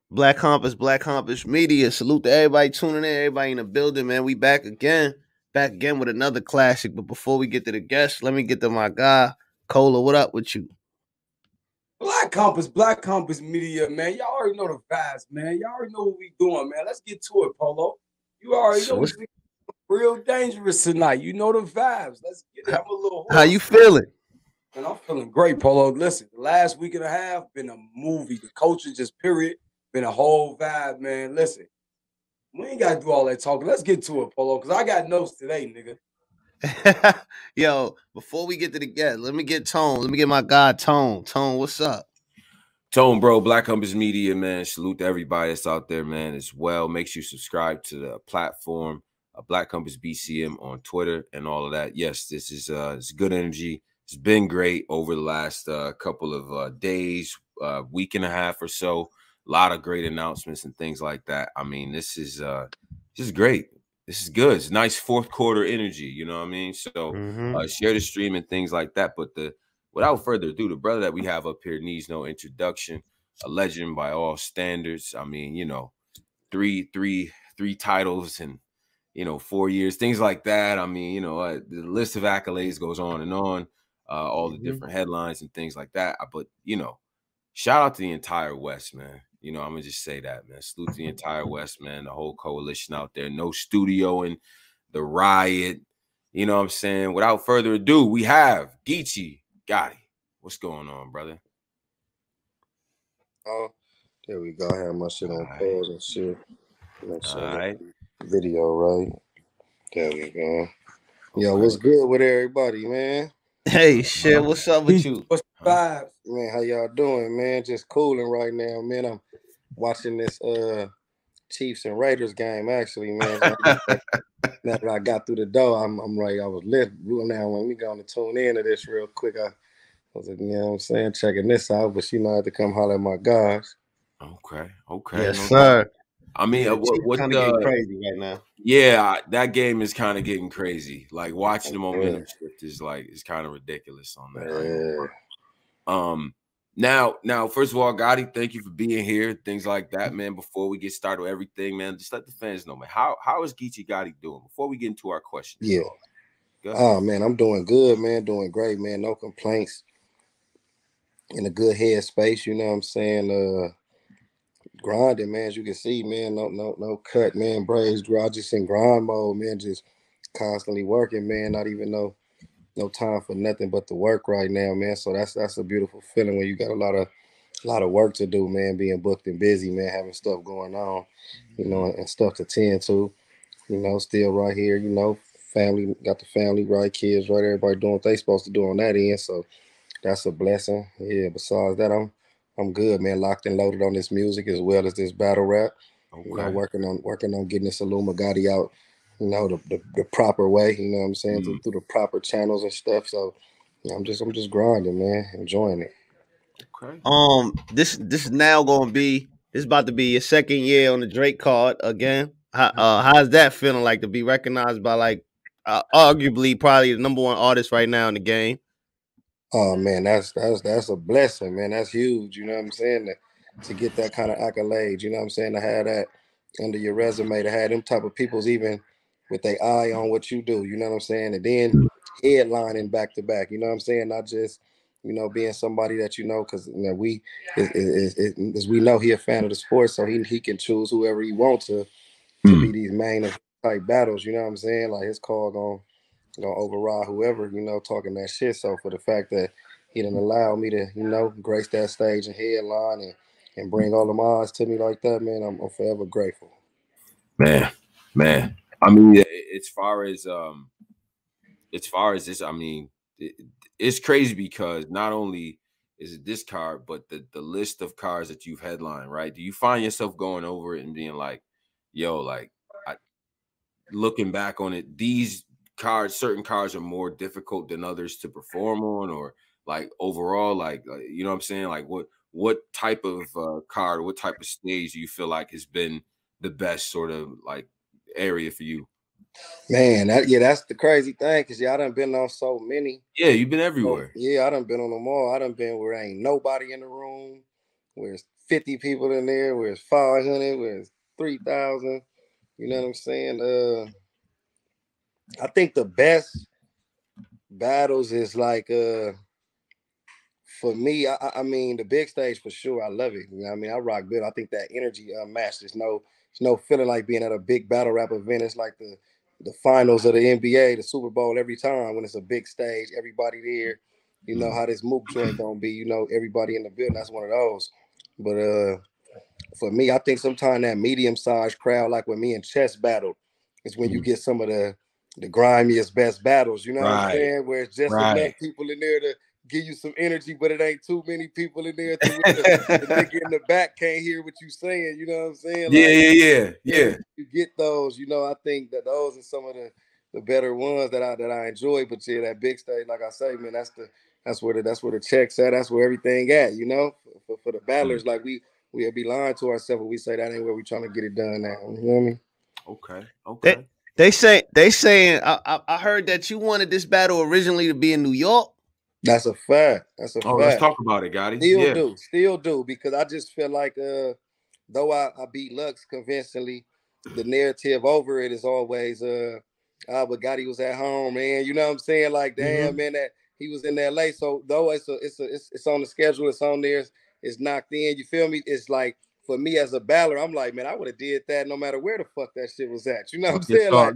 Black Compass Media. Salute to everybody tuning in, everybody in the building, man. We back again with another classic. But before we get to the guests, let me get to my guy, Cola. What up with you? Black Compass Media, man. Y'all already know the vibes, man. Y'all already know what we doing, man. Let's get to it, Polo. You already So know what's, we real dangerous tonight. You know the vibes. Let's get it. how, I'm a little how you hoarse, feeling? and I'm feeling great, Polo. Listen, the last week and a half been a movie. The culture just period been a whole vibe, man. Listen, we ain't gotta do all that talking. Let's get to it, Polo, because I got notes today, nigga. Yo, before we get to the guest, let me get Tone. Let me get my guy Tone. Tone, what's up? Tone, bro, Black Compass Media, man. Salute to everybody that's out there, man, as well. Make sure you subscribe to the platform, Black Compass BCM on Twitter and all of that. Yes, this is it's good energy. It's been great over the last couple of days, week and a half or so. A lot of great announcements and things like that. I mean, this is great. This is good. It's nice fourth quarter energy. You know what I mean? So share the stream and things like that. But without further ado, the brother that we have up here needs no introduction. A legend by all standards. I mean, three titles and 4 years, things like that. I mean, the list of accolades goes on and on. All the different headlines and things like that. But shout out to the entire West, man. I'm gonna just say that, man. Salute to the entire West, man. The whole coalition out there. No studio and the riot. You know what I'm saying? Without further ado, we have Geechee Gotti. What's going on, brother? Oh, there we go. I have my shit on pause and shit. Make sure All right. video right. There we go. Yo, what's good with everybody, man? Hey, shit, what's up with you? What's the vibes? Man, how y'all doing, man? Just cooling right now, man. I'm watching this Chiefs and Raiders game, actually, man. Now that I got through the door, I'm right. I was lit. Now, when we going to tune in to this real quick, I was, you know what I'm saying, checking this out. But I had to come holler at my guys. Okay. Yes, sir. I mean, Yeah, what kind of getting crazy right now? Yeah, that game is kind of getting crazy. Like watching the momentum shift is it's kind of ridiculous on that. Now, first of all, Gotti, thank you for being here. Things like that, man. Before we get started with everything, man, just let the fans know, man. How is Geechee Gotti doing? Before we get into our questions. Yeah. Oh man, I'm doing good, man. Doing great, man. No complaints. In a good headspace, you know what I'm saying? Grinding, man. As you can see, man. No cut, man. Braids, just in grind mode, man. Just constantly working, man. Not even no time for nothing but the work right now, man. So that's a beautiful feeling when you got a lot of work to do, man. Being booked and busy, man. Having stuff going on, and stuff to tend to. Still right here, family, got the family right, kids right, everybody doing what they supposed to do on that end. So that's a blessing. Yeah, besides that, I'm good, man. Locked and loaded on this music as well as this battle rap. Okay. Working on getting this Illuma Gotti out, the proper way, you know what I'm saying, through the proper channels and stuff. So I'm just grinding, man, enjoying it. Okay. This is now gonna be this about to be your second year on the Drake card again. How's that feeling like to be recognized by arguably probably the number one artist right now in the game? Oh man, that's a blessing, man. That's huge. You know what I'm saying? To get that kind of accolade, you know what I'm saying? To have that under your resume, to have them type of people's even with their eye on what you do, you know what I'm saying? And then headlining back to back, you know what I'm saying? Not just, being somebody that because we as we know he a fan of the sport, so he can choose whoever he wants to be these main type battles, you know what I'm saying? Like his call gonna override whoever, talking that shit. So for the fact that he didn't allow me to, grace that stage and headline and bring all them odds to me like that, man, I'm forever grateful. Man. I mean, as far as this, I mean, it's crazy because not only is it this card, but the list of cards that you've headlined, right? Do you find yourself going over it and being like, yo, like looking back on it, these certain cards are more difficult than others to perform on, or like overall, like you know what I'm saying? Like what type of card, what type of stage do you feel like has been the best sort of like area for you? Man, that's the crazy thing, because I done been on so many. Yeah, you've been everywhere. I done been on them all. I done been where ain't nobody in the room. where it's 50 people in there, where it's 500, where it's 3,000. You know what I'm saying? I think the best battles is like for me, I mean the big stage for sure. I love it. You know what I mean? I rock good. I think that energy unmatched. There's no feeling like being at a big battle rap event. It's like the finals of the NBA, the Super Bowl every time when it's a big stage, everybody there. You know how this Mook joint gonna be, you know, everybody in the building. That's one of those. But for me, I think sometimes that medium-sized crowd, like when me and Chess battled, is when you get some of the grimiest best battles. You know what I'm saying? Where it's just enough people in there to give you some energy, but it ain't too many people in there to where the nigga in the back can't hear what you saying. You know what I'm saying? Yeah. You get those. You know, I think that those are some of the better ones that I enjoy. But yeah, that big stage, like I say, man, that's where the checks at. That's where everything at. You know, for the battlers, like we'll be lying to ourselves when we say that ain't where we trying to get it done now. You know what I mean? Okay. They saying I heard that you wanted this battle originally to be in New York. That's a fact. That's a fact. Let's talk about it, Gotti. Still do, because I just feel like though I beat Lux convincingly, the narrative over it is always but Gotti was at home, man. You know what I'm saying? Like, damn, man, that he was in LA. So though it's on the schedule, it's on there, it's knocked in. You feel me? It's like, for me as a battler, I'm like, man, I would have did that no matter where the fuck that shit was at. You know what I'm saying? Like,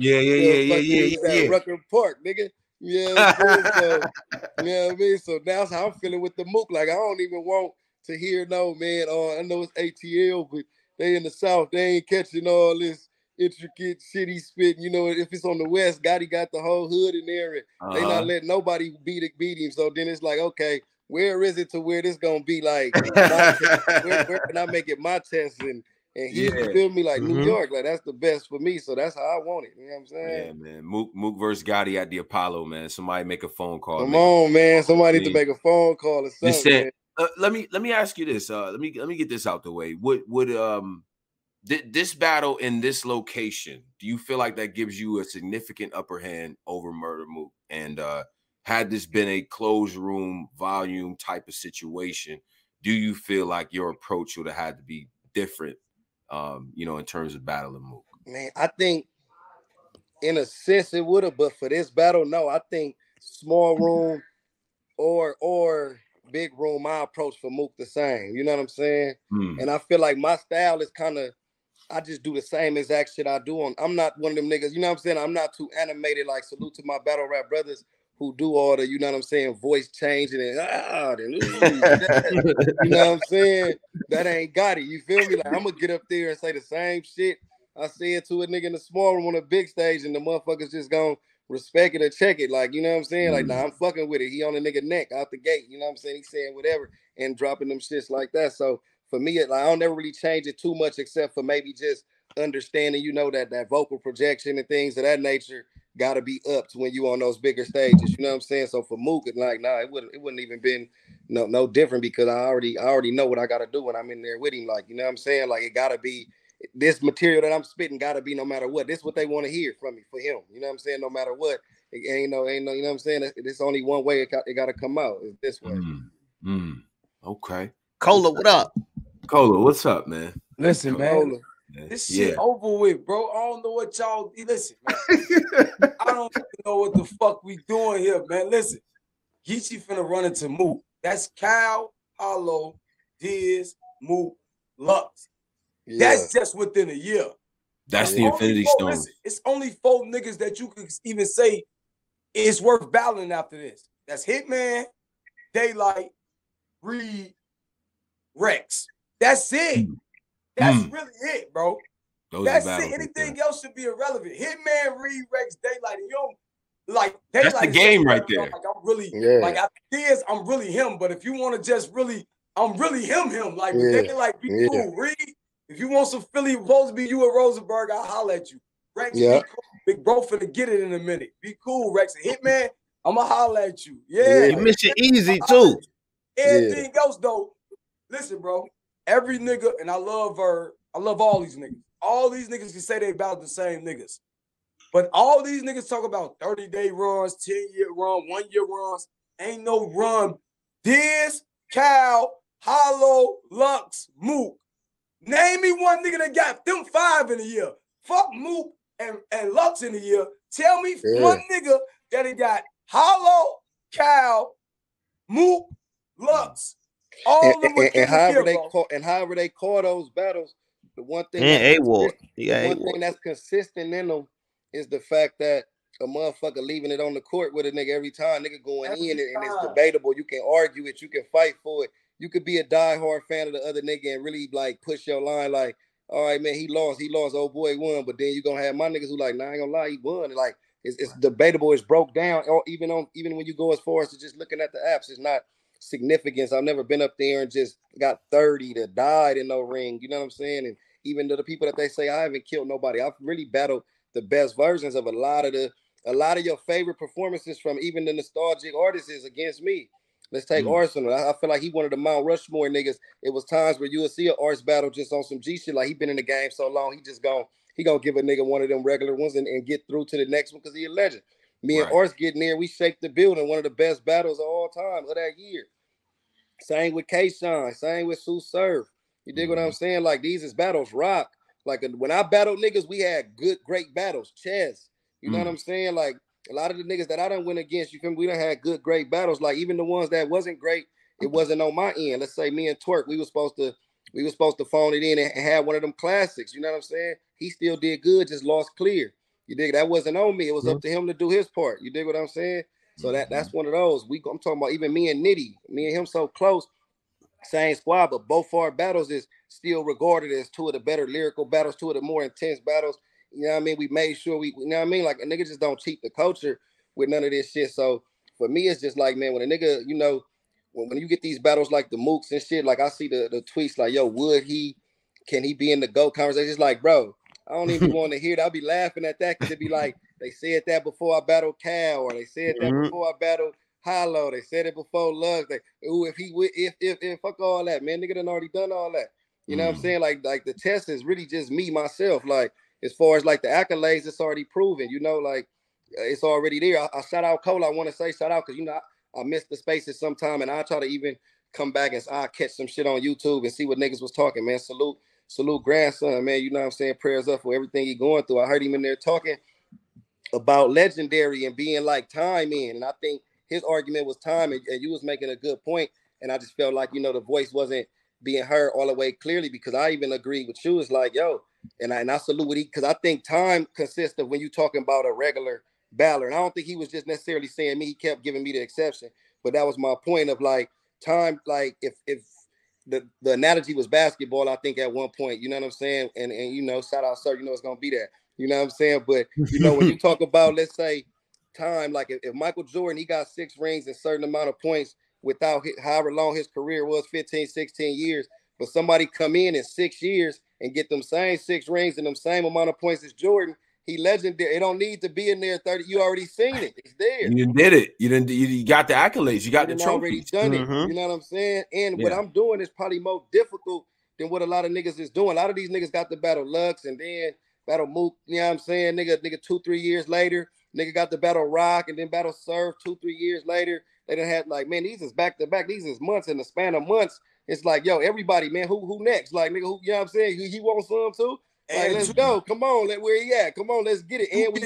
yeah. Rucker Park, nigga. You know what I'm saying? So, you know what I mean? So that's how I'm feeling with the Mook. Like, I don't even want to hear, no, man, I know it's ATL, but they in the South, they ain't catching all this intricate shit he spitting. You know, if it's on the West, Gotti got the whole hood in there, and they not letting nobody beat him. So then it's like, okay, where is it to where this gonna be like, where can I make it my test? And he, you feel me, like New York, like that's the best for me. So that's how I want it. You know what I'm saying? Yeah, man. Mook versus Gotti at the Apollo, man. Somebody make a phone call. Come on, man. Somebody need to make a phone call or something. Let me ask you this. Let me get this out the way. Would this battle in this location, do you feel like that gives you a significant upper hand over Murder Mook? And had this been a closed room volume type of situation, do you feel like your approach would have had to be different? You know, in terms of battling Mook? Man, I think in a sense it would have, but for this battle, no. I think small room or big room, my approach for Mook the same. You know what I'm saying? And I feel like my style is kind of, I just do the same exact shit I do I'm not one of them niggas, you know what I'm saying? I'm not too animated, like, salute to my battle rap brothers who do all the, you know what I'm saying, voice changing and you know what I'm saying? That ain't got it. You feel me? Like, I'm gonna get up there and say the same shit I said to a nigga in the small room on a big stage, and the motherfuckers just gonna respect it or check it. Like, you know what I'm saying? Like, nah, I'm fucking with it. He on the nigga neck out the gate. You know what I'm saying? He's saying whatever and dropping them shits like that. So for me, like, I don't ever really change it too much, except for maybe just understanding, you know, that vocal projection and things of that nature got to be upped when you on those bigger stages. You know what I'm saying? So for Mook, like, nah, it wouldn't even been no different, because I already know what I got to do when I'm in there with him. Like, you know what I'm saying? Like, it got to be, this material that I'm spitting got to be no matter what. This is what they want to hear from me, for him. You know what I'm saying? No matter what. It ain't no, you know what I'm saying? It's only one way it got to come out. It's this way. Okay. Cola, what up? Cola, what's up, man? Listen, man. This shit over with, bro. I don't know what y'all. Listen, man. I don't even know what the fuck we doing here, man. Listen, Geechee finna run into Mook. That's Cal, Hollow, Diz, Mook, Lux. Yeah. That's just within a year. That's the Infinity Stone. Listen, it's only 4 niggas that you could even say it's worth battling after this. That's Hitman, Daylight, Reed, Rex. That's it. That's really it, bro. That's it. Anything else should be irrelevant. Hitman, Reed, Rex, Daylight, and yo, like Daylight. That's the game right there. Like, I'm really like, ideas, I'm really him. But if you want to just really, I'm really him. Like, Daylight, be cool. Reed, if you want some Philly, supposed to be you at Rosenberg, I'll holler at you. Rex, be cool. Big bro finna get it in a minute. Be cool, Rex. And Hitman, I'ma holler at you. You Mission Easy too. Everything else though, listen, bro. Every nigga, and I love her. I love all these niggas. All these niggas can say they about the same niggas. But all these niggas talk about 30-day runs, 10-year run, 1-year runs. Ain't no run. Diz, Cal, Hollow, Lux, Mook. Name me one nigga that got them 5 in a year. Fuck Mook and Lux in a year. Tell me one nigga that he got Hollow, Cal, Mook, Lux. All of them were and however they call those battles, the one thing that's consistent in them is the fact that a motherfucker leaving it on the court with a nigga every time, nigga going in, and it's debatable. You can argue it, you can fight for it. You could be a diehard fan of the other nigga and really like push your line, like, all right, man, he lost, old boy won. But then you gonna have my niggas who like, nah, I ain't gonna lie, he won. And like it's debatable, it's broke down. Or even when you go as far as to just looking at the apps, it's not significance. I've never been up there and just got 30 that died in no ring. You know what I'm saying? And even to the people that they say I haven't killed nobody, I've really battled the best versions of a lot of your favorite performances from even the nostalgic artists is against me. Let's take Arsenal. I feel like he one of the Mount Rushmore niggas. It was times where you would see an Ars battle just on some G shit. Like he been in the game so long, he gonna give a nigga one of them regular ones and get through to the next one because he a legend. Me and Ars getting there, we shaped the building. One of the best battles of all time of that year. Same with K-Shine, same with Sue Surf. You dig what I'm saying? Like these is battles rock. Like when I battled niggas, we had great battles. Chess. You know what I'm saying? Like a lot of the niggas that I done went against, you feel me? We done had great battles. Like even the ones that wasn't great, it wasn't on my end. Let's say me and Twerk, we were supposed to phone it in and have one of them classics. You know what I'm saying? He still did good, just lost clear. You dig? That wasn't on me. It was up to him to do his part. You dig what I'm saying? So that's one of those. I'm talking about even me and Nitty, me and him so close, same squad, but both our battles is still regarded as two of the better lyrical battles, two of the more intense battles. You know what I mean? We made sure you know what I mean? Like a nigga just don't cheat the culture with none of this shit. So for me, it's just like, man, when a nigga, you know, when you get these battles like the Mooks and shit, like I see the tweets like, yo, can he be in the GOAT conversation? It's like, bro, I don't even want to hear that. I'll be laughing at that because it'd be like, they said that before I battled Cal, or they said that before I battled Hollow. They said it before Lux. Like, ooh, if fuck all that, man, nigga done already done all that. You know what I'm saying? Like the test is really just me, myself. Like, as far as like the accolades, it's already proven, you know, like it's already there. I shout out Cole. I want to say shout out because, you know, I missed the spaces sometime and I try to even come back and I catch some shit on YouTube and see what niggas was talking, man. Salute grandson, man. You know what I'm saying? Prayers up for everything he going through. I heard him in there talking about Legendary and being like time in. And I think his argument was time and you was making a good point. And I just felt like, you know, the voice wasn't being heard all the way clearly because I even agreed with you. It's like, yo, and I salute what because I think time consists of when you're talking about a regular battler. And I don't think he was just necessarily saying me. He kept giving me the exception. But that was my point of like time, like if the analogy was basketball, I think at one point, you know what I'm saying? And you know, shout out, sir, you know it's going to be there. You know what I'm saying? But, you know, when you talk about, let's say, time, like if Michael Jordan, he got 6 rings and a certain amount of points without however long his career was, 15, 16 years, but somebody come in 6 years and get them same 6 rings and them same amount of points as Jordan, he legendary. It don't need to be in there 30. You already seen it. It's there. You did it. You got the accolades. You got the trophies. Already done it. You know what I'm saying? And what I'm doing is probably more difficult than what a lot of niggas is doing. A lot of these niggas got to battle Lux and then battle Mook. You know what I'm saying? Nigga 2-3 years later. Nigga got the battle Rock and then battle Surf 2-3 years later. They done had like, man, these is back to back. These is months in the span of months. It's like, yo, everybody, man, who next? Like, nigga, who, you know what I'm saying? He want some too? Like, let's go. Come on, where he at? Come on, let's get it.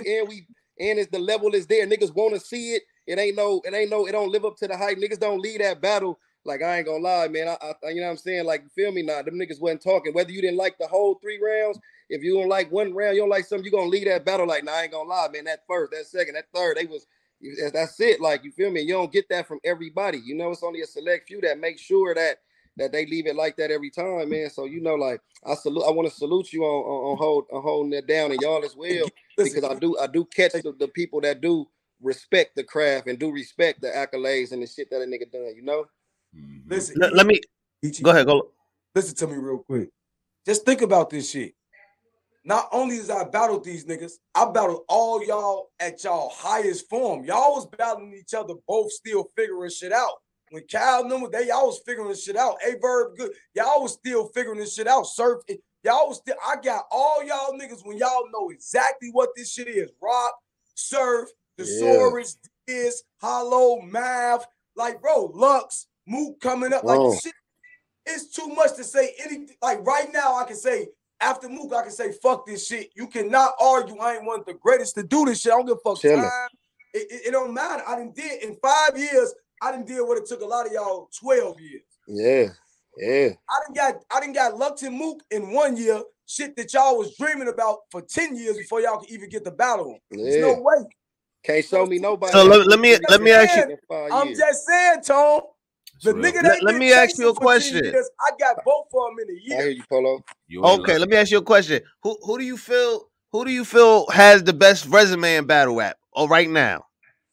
And it's the level is there. Niggas want to see it. It don't live up to the hype. Niggas don't leave that battle. Like, I ain't gonna lie, man. I you know what I'm saying? Like, you feel me now? Them niggas wasn't talking. Whether you didn't like the whole 3 rounds, if you don't like one round, you don't like something, you gonna leave that battle like, nah, I ain't gonna lie, man. That first, that second, that third, that's it. Like, you feel me? You don't get that from everybody. You know, it's only a select few that make sure that they leave it like that every time, man. So, you know, like I want to salute you on holding that down, and y'all as well, because I do catch the people that do respect the craft and do respect the accolades and the shit that a nigga done, you know? Listen, let me go ahead. Go. Listen to me real quick. Just think about this shit. Not only is I battled these niggas, I battled all y'all at y'all highest form. Y'all was battling each other, both still figuring shit out. When Cal number, y'all was figuring this shit out. A-Verb good. Y'all was still figuring this shit out. Surf, y'all was still, I got all y'all niggas when y'all know exactly what this shit is. Rock, Surf, Thesaurus, Hollow, Mav. Like, bro, Lux, Mook coming up. Like, shit. it's too much to say anything. Like right now, I can say after Mook, I can say fuck this shit. You cannot argue. I ain't one of the greatest to do this shit. I don't give a fuck time. It don't matter. I done did in 5 years. I done did what it took a lot of y'all 12 years. Yeah. I done got Lupton Mook in 1 year. Shit that y'all was dreaming about for 10 years before y'all could even get the battle on. There's no way. Can't show me nobody. So let me ask you. I'm just saying, Tone. The nigga let me ask you a question. Years, I got both of them in a year. I hear you, Polo. Okay, let me ask you a question. Who do you feel has the best resume in battle rap? Oh, right now.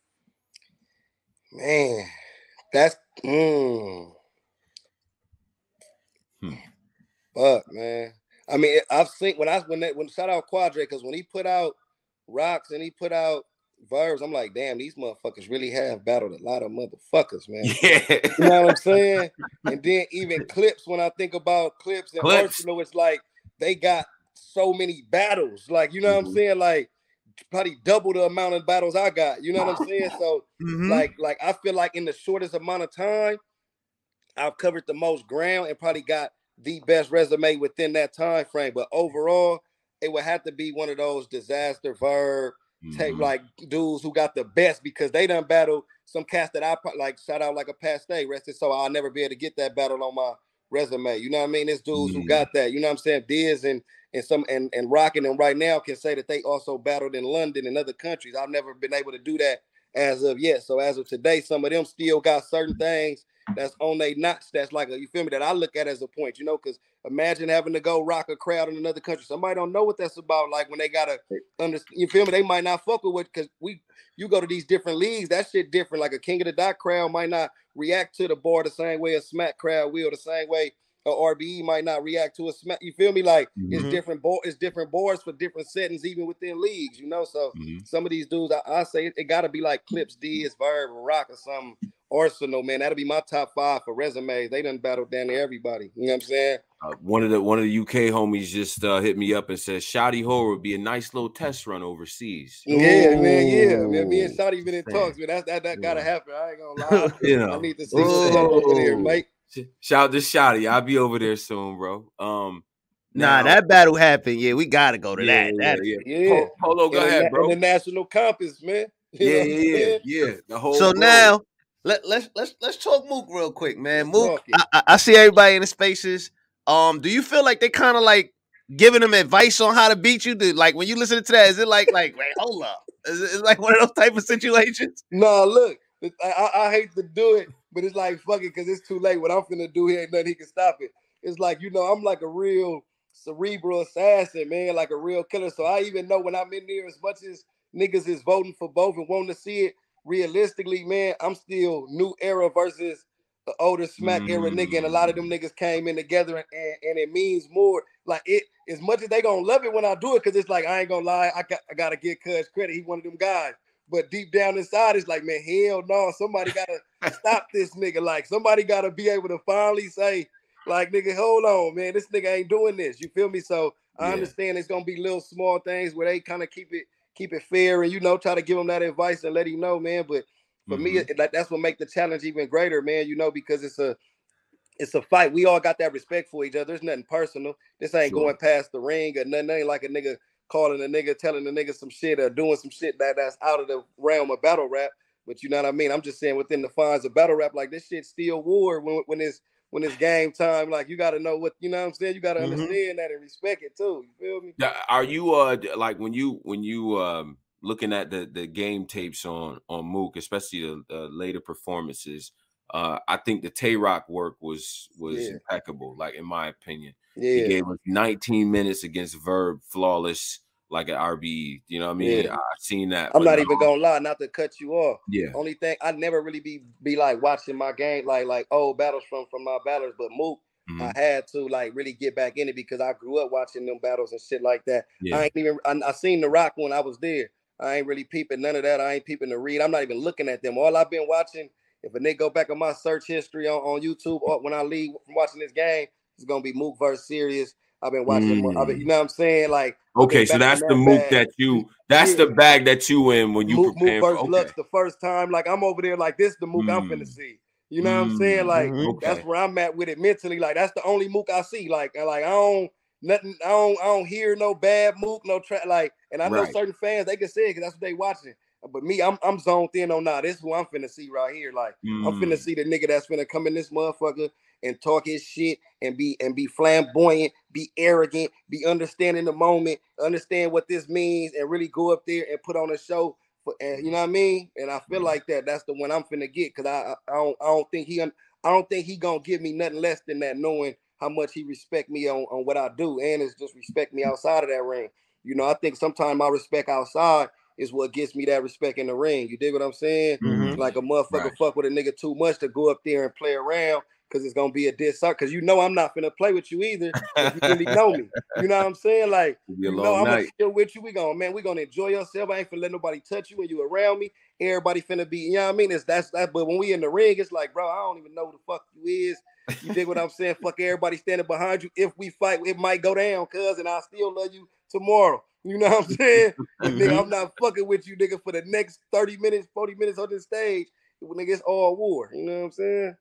Man, that's Fuck, man. I mean, I've seen when shout out Quadre, because when he put out Rocks and he put out Verbs, I'm like, damn, these motherfuckers really have battled a lot of motherfuckers, man. Yeah. You know what I'm saying? And then even Clips, when I think about Clips and Arsenal, it's like they got so many battles. Like, you know what I'm saying? Like, probably double the amount of battles I got. You know what I'm saying? So, like I feel like in the shortest amount of time, I've covered the most ground and probably got the best resume within that time frame. But overall, it would have to be one of those Disaster, Verb, take like dudes who got the best, because they done battle some cats that I like, shout out like a Past Day, rested, so I'll never be able to get that battle on my resume. You know what I mean? There's dudes who got that. You know what I'm saying? Diz and Rockin' them right now can say that they also battled in London and other countries. I've never been able to do that as of yet. So as of today, some of them still got certain things that's on they notch. That's like you feel me, that I look at as a point, you know, because imagine having to go rock a crowd in another country. Somebody don't know what that's about. Like when they gotta understand, you feel me, they might not fuck with it, because you go to these different leagues, that shit different. Like a King of the Dot crowd might not react to the bar the same way a Smack crowd will, the same way a RBE might not react to a Smack. You feel me? Like it's different boards for different settings, even within leagues, you know. So some of these dudes, I say it gotta be like Clips, Diz, Verb, Rock, or something. Arsenal, man, that'll be my top 5 for resumes. They done battled down to everybody. You know what I'm saying? One of the UK homies just hit me up and said Shotty Horror would be a nice little test run overseas. Yeah, man. Me and Shotty been in talks, man. That gotta happen. I ain't gonna lie. You know, I need to see what's over there, mate. Shout out to Shotty. I'll be over there soon, bro. Nah, that battle happened. Yeah, we gotta go to that. Yeah. Polo, go ahead, bro. In the national compass, man. Yeah. The whole. So now let's talk Mook real quick, man. Mook, I see everybody in the spaces. Do you feel like they kind of like giving them advice on how to beat you? Like when you listen to that, is it like wait, hold up? Is it like one of those type of situations? No, look, I hate to do it, but it's like fuck it, because it's too late. What I'm finna do here ain't nothing he can stop it. It's like, you know, I'm like a real cerebral assassin, man, like a real killer. So I even know when I'm in there, as much as niggas is voting for both and wanting to see it, realistically, man, I'm still new era versus the older Smack era nigga, and a lot of them niggas came in together, and it means more. Like it, as much as they gonna love it when I do it, because it's like, I ain't gonna lie, I gotta give Cuz credit. He one of them guys. But deep down inside, it's like, man, hell no, somebody gotta stop this nigga. Like somebody gotta be able to finally say, like, nigga, hold on, man, this nigga ain't doing this. You feel me? So I understand it's gonna be little small things where they kind of keep it fair, and, you know, try to give him that advice and let him know, man. But for me, that's what make the challenge even greater, man, you know, because it's a fight. We all got that respect for each other. There's nothing personal. This ain't going past the ring or nothing. Ain't like a nigga calling a nigga, telling a nigga some shit or doing some shit that's out of the realm of battle rap. But you know what I mean? I'm just saying within the fines of battle rap, like this shit's still war when it's game time. Like you gotta know what, you know what I'm saying? You gotta understand that and respect it too. You feel me? Are you like when you looking at the game tapes on Mook, especially the later performances, I think the Tay-Rock work was impeccable, like in my opinion. He gave us 19 minutes against Verb, flawless, like an RBE. You know what I mean? I've seen that. I'm not even gonna lie, not to cut you off. Yeah. Only thing, I never really be like watching my game, like old battles from my battlers, but Mook, I had to like really get back in it because I grew up watching them battles and shit like that. Yeah. I seen the Rock when I was there. I ain't really peeping none of that. I ain't peeping the read. I'm not even looking at them. All I've been watching, if a nigga go back on my search history on YouTube, or when I leave from watching this game, it's gonna be Mook versus Serious. I've been watching, you know what I'm saying? Like, okay, so that's the Mook that's the bag that you in when you Mook prepare versus for Lux the first time. Like I'm over there, like this the Mook I'm finna see. You know what I'm saying? Like okay. that's where I'm at with it mentally. Like that's the only Mook I see. Like I don't nothing. I don't hear no bad Mook, no track. Like, and I know certain fans they can say it because that's what they watching. But me, I'm zoned in on now. This is who I'm finna see right here. Like I'm finna see the nigga that's finna come in this motherfucker and talk his shit and be flamboyant, be arrogant, be understanding the moment, understand what this means, and really go up there and put on a show. And you know what I mean? And I feel like that's the one I'm finna get because I don't think he gonna give me nothing less than that, knowing how much he respect me on what I do, and it's just respect me outside of that ring. You know, I think sometimes my respect outside is what gets me that respect in the ring. You dig what I'm saying? Like a motherfucker fuck with a nigga too much to go up there and play around because it's gonna be a diss. Because you know I'm not finna play with you either if you really know me. You know what I'm saying? Like you know I'm gonna chill with you. We gonna enjoy yourself. I ain't finna let nobody touch you when you around me. Everybody finna be, you know what I mean? That's that. But when we in the ring, it's like, bro, I don't even know who the fuck you is. You dig what I'm saying? Fuck everybody standing behind you. If we fight, it might go down, cuz, and I still love you tomorrow. You know what I'm saying? But nigga, I'm not fucking with you, nigga, for the next 30 minutes, 40 minutes on this stage. Nigga, it's all war. You know what I'm saying?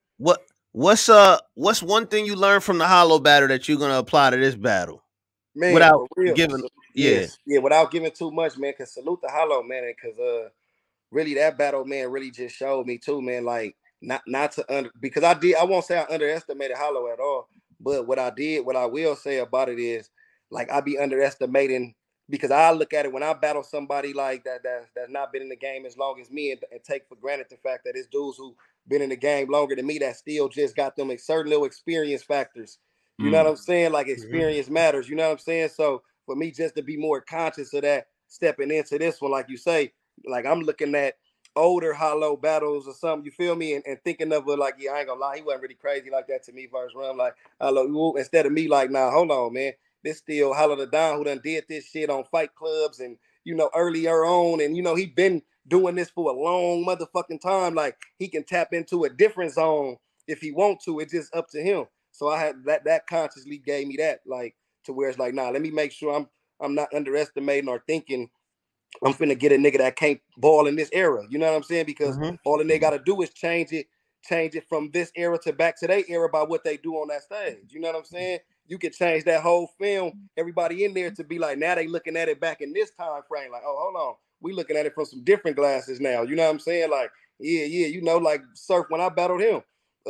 What's one thing you learned from the Hollow battle that you're gonna apply to this battle? Man, without for real. giving, without giving too much, man. Cause salute the Hollow, man, because really that battle, man, really just showed me too, man. Like not to because I won't say I underestimated Hollow at all, but what I will say about it is like I be underestimating because I look at it when I battle somebody like that's not been in the game as long as me and take for granted the fact that it's dudes who been in the game longer than me that still just got them certain little experience factors. You know what I'm saying? Like experience matters. You know what I'm saying? So for me, just to be more conscious of that, stepping into this one, like you say, like I'm looking at older Hollow battles or something, you feel me? And thinking of it like, yeah, I ain't gonna lie, he wasn't really crazy like that to me first round. Like Hollow, instead of me like, nah, hold on, man. This still Hollow the Don who done did this shit on fight clubs and earlier on, and he been doing this for a long motherfucking time. Like he can tap into a different zone if he want to. It's just up to him. So I had that consciously gave me that, like, to where it's like, nah, let me make sure I'm not underestimating or thinking I'm finna get a nigga that can't ball in this era. You know what I'm saying? Because all the nigga gotta do is change it from this era to back to their era by what they do on that stage. You know what I'm saying? You could change that whole film, everybody in there to be like, now they looking at it back in this time frame. Like, oh, hold on. We looking at it from some different glasses now. You know what I'm saying? Like, yeah, like Surf when I battled him.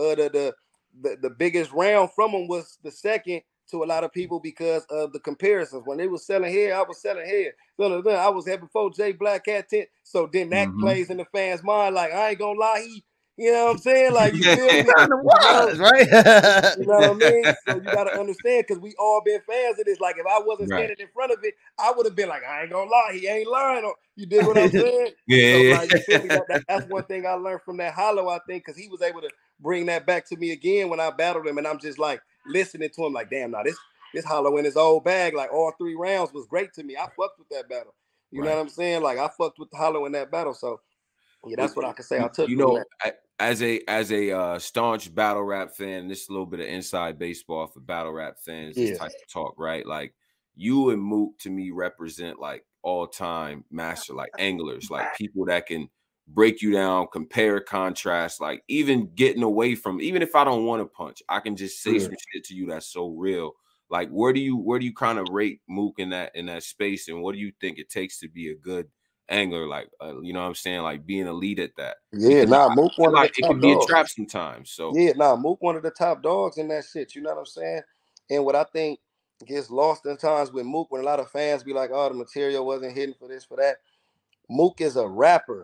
The biggest round from him was the second to a lot of people because of the comparisons. When they was selling here, I was selling here. I was here before Jay Black had 10. So then that plays in the fans' mind. Like, I ain't gonna lie, you know what I'm saying? Like, you feel me? Right? You know what I mean? So you gotta understand, because we all been fans of this. Like, if I wasn't standing in front of it, I would have been like, I ain't gonna lie, he ain't lying. You dig what I'm saying? So like, you feel me? That's one thing I learned from that Hollow, I think, because he was able to bring that back to me again when I battled him, and I'm just like listening to him, like, damn, now this Hollow in his old bag, like all 3 rounds was great to me. I fucked with that battle. You know what I'm saying? Like I fucked with the Hollow in that battle. So yeah, that's what I can say. I took from that. As a staunch battle rap fan, this is a little bit of inside baseball for battle rap fans. This type of talk, right? Like you and Mook to me represent like all-time master, like anglers, like people that can break you down, compare, contrast, like even getting away from, even if I don't want to punch, I can just say some shit to you that's so real. Like where do you kind of rate Mook in that space, and what do you think it takes to be a good angler? Like you know what I'm saying, like being a lead at that? Yeah, Mook one of the top it can be a trap sometimes. So Mook one of the top dogs in that shit. You know what I'm saying? And what I think gets lost in times with Mook, when a lot of fans be like, oh, the material wasn't hidden for this, for that. Mook is a rapper.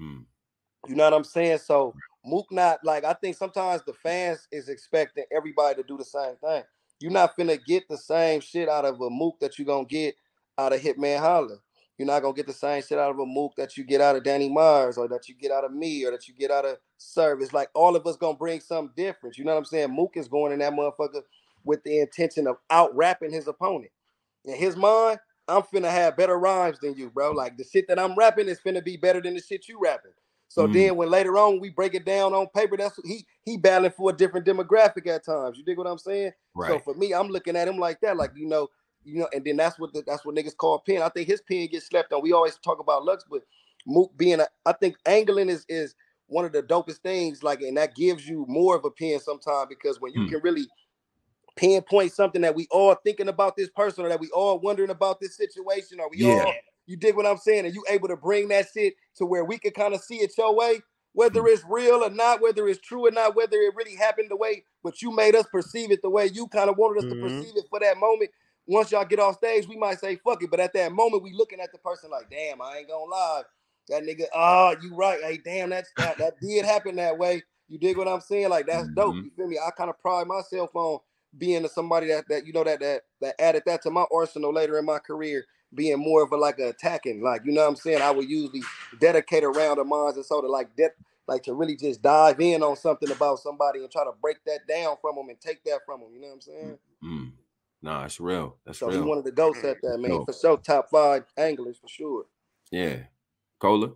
You know what I'm saying? So Mook not like, I think sometimes the fans is expecting everybody to do the same thing. You're not finna get the same shit out of a Mook that you're gonna get out of Hitman Holla. You're not gonna get the same shit out of a Mook that you get out of Danny Myers, or that you get out of me, or that you get out of Service. Like all of us gonna bring something different. You know what I'm saying? Mook is going in that motherfucker with the intention of out rapping his opponent. In his mind, I'm finna have better rhymes than you, bro. Like the shit that I'm rapping is finna be better than the shit you rapping. So then when later on we break it down on paper, that's he battling for a different demographic at times. You dig what I'm saying? Right. So for me, I'm looking at him like that, like, you know, and then that's what niggas call pen. I think his pen gets slept on. We always talk about Lux, but Mook being I think angling is one of the dopest things, like, and that gives you more of a pen sometimes, because when you can really pinpoint something that we all thinking about this person, or that we all wondering about this situation, or we all, you dig what I'm saying? And you able to bring that shit to where we can kind of see it your way, whether it's real or not, whether it's true or not, whether it really happened the way, but you made us perceive it the way you kind of wanted us to perceive it for that moment. Once y'all get off stage, we might say, fuck it. But at that moment, we looking at the person like, damn, I ain't gonna lie. That nigga, you right. Hey, damn, that did happen that way. You dig what I'm saying? Like, that's dope. You feel me? I kind of pride myself on being somebody that you know, that added that to my arsenal later in my career, being more of a like a attacking, like, you know what I'm saying? I would usually dedicate a round of mine and so to like to really just dive in on something about somebody and try to break that down from them and take that from them. You know what I'm saying? Nah, it's real. That's so real. So he wanted to go set that, man. For sure, top 5 anglers for sure. Yeah. Cola?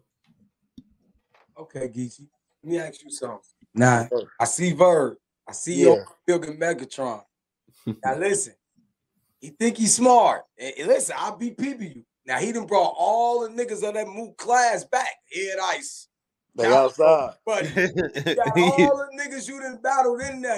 Okay, Geechee. Let me ask you something. Now, I see Verb. I see your building Megatron. Now, listen. He think he's smart. And listen, I'll be peeping you. Now, he done brought all the niggas of that Mook class back. Head Ice. They outside. Buddy. He got all the niggas you done battled in there.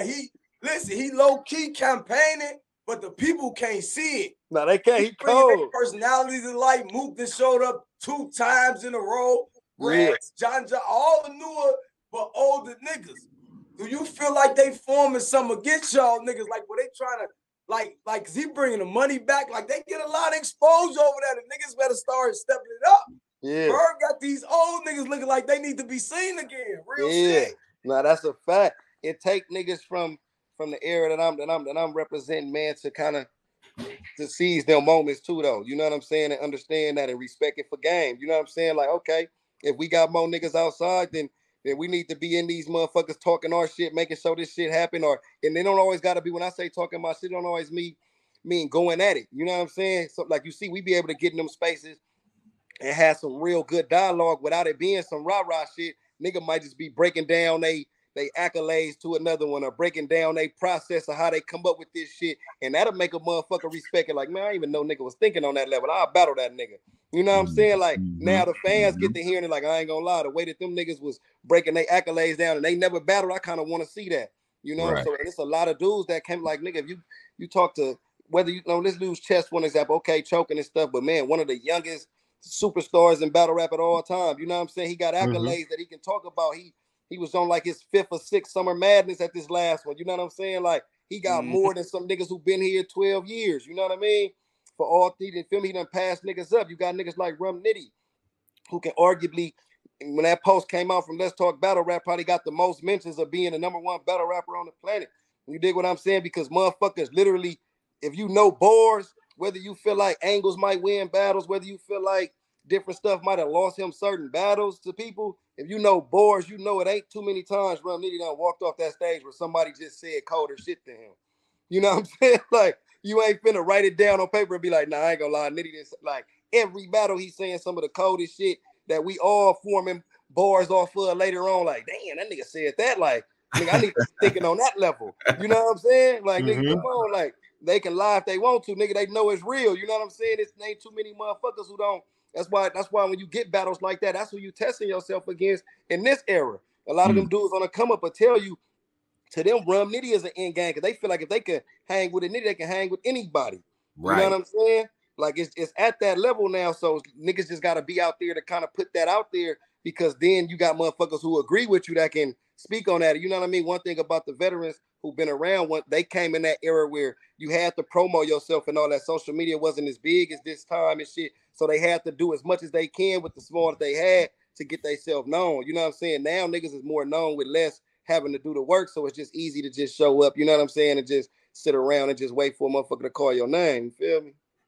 He low-key campaigning, but the people can't see it. No, they can't. He cold. Personalities in life. Mook that showed up 2 times in a row. Rex, John, all the newer but older niggas. Do you feel like they forming something against y'all niggas? Like, were they trying to, like, is he bringing the money back? Like, they get a lot of exposure over there. The niggas better start stepping it up. Yeah. Bird got these old niggas looking like they need to be seen again. Real shit. No, that's a fact. It take niggas from the era that I'm representing, man, to kind of to seize their moments too, though. You know what I'm saying? And understand that and respect it for game. You know what I'm saying? Like, okay, if we got more niggas outside, then we need to be in these motherfuckers talking our shit, making sure this shit happen. And they don't always gotta be, when I say talking my shit, don't always mean going at it. You know what I'm saying? So like you see, we be able to get in them spaces and have some real good dialogue without it being some rah-rah shit. Nigga might just be breaking down they accolades to another one, or breaking down they process of how they come up with this shit. And that'll make a motherfucker respect it. Like, man, I didn't even know nigga was thinking on that level. I'll battle that nigga. You know what I'm saying? Like, now the fans get to hearing it. Like, I ain't gonna lie, the way that them niggas was breaking their accolades down and they never battled, I kind of want to see that. You know? Right. So it's a lot of dudes that came, like, nigga, if you talk to, whether you know, let's use Chess one example, okay, choking and stuff, but man, one of the youngest superstars in battle rap at all time. You know what I'm saying? He got accolades that he can talk about. He was on like his 5th or 6th Summer Madness at this last one. You know what I'm saying? Like, he got more than some niggas who been here 12 years. You know what I mean? For all three, he feel me, he done passed niggas up. You got niggas like Rum Nitty, who can arguably, when that post came out from Let's Talk Battle Rap, probably got the most mentions of being the #1 battle rapper on the planet. You dig what I'm saying? Because motherfuckers literally, if you know bars, whether you feel like Angles might win battles, whether you feel like different stuff might have lost him certain battles to people, if you know bars, you know it ain't too many times Rum Nitty done walked off that stage where somebody just said colder shit to him. You know what I'm saying? Like, you ain't finna write it down on paper and be like, nah, I ain't gonna lie, Nitty didn't. Like, every battle he's saying some of the coldest shit that we all forming bars off of later on. Like, damn, that nigga said that. Like, nigga, I need to be thinking on that level. You know what I'm saying? Like, nigga, come on. Like, they can lie if they want to. Nigga, they know it's real. You know what I'm saying? It ain't too many motherfuckers who don't. That's why when you get battles like that, that's who you testing yourself against in this era. A lot of them dudes on the come up will tell you, to them, Rum Nitty is an end game, because they feel like if they can hang with a Nitty, they can hang with anybody. Right. You know what I'm saying? Like, it's at that level now, so niggas just got to be out there to kind of put that out there, because then you got motherfuckers who agree with you that can speak on that. You know what I mean? One thing about the veterans who've been around, they came in that era where you had to promo yourself and all that. Social media wasn't as big as this time and shit, so they had to do as much as they can with the small that they had to get themselves known. You know what I'm saying? Now niggas is more known with less having to do the work, so it's just easy to just show up, you know what I'm saying, and just sit around and just wait for a motherfucker to call your name. You feel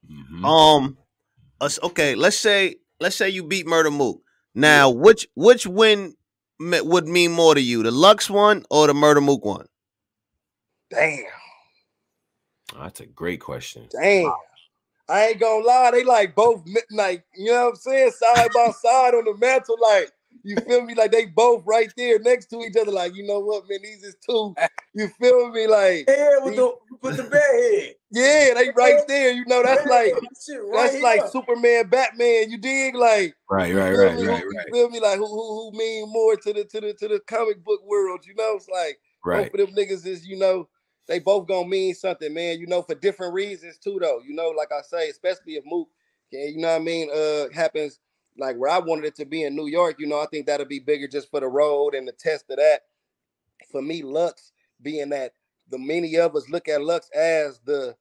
me? Okay, let's say you beat Murda Mook. Now, which win would mean more to you, the Lux one or the Murda Mook one? Damn. Oh, that's a great question. Damn. Wow. I ain't gonna lie, they like both, like, you know what I'm saying, side by side on the mantle, like, you feel me? Like, they both right there next to each other. Like, you know what, man? These is two. You feel me? Like, yeah, with the put the bedhead. Yeah, they right there. You know, that's like Right like Superman, Batman. You dig? Like Right. You feel me? Like who mean more to the comic book world? You know, it's like both of them niggas is, you know, they both gonna mean something, man. You know, for different reasons too, though. You know, like I say, especially if Mook, you know what I mean, happens like where I wanted it to be in New York. You know, I think that'll be bigger just for the road and the test of that. For me, Lux being that the many of us look at Lux as the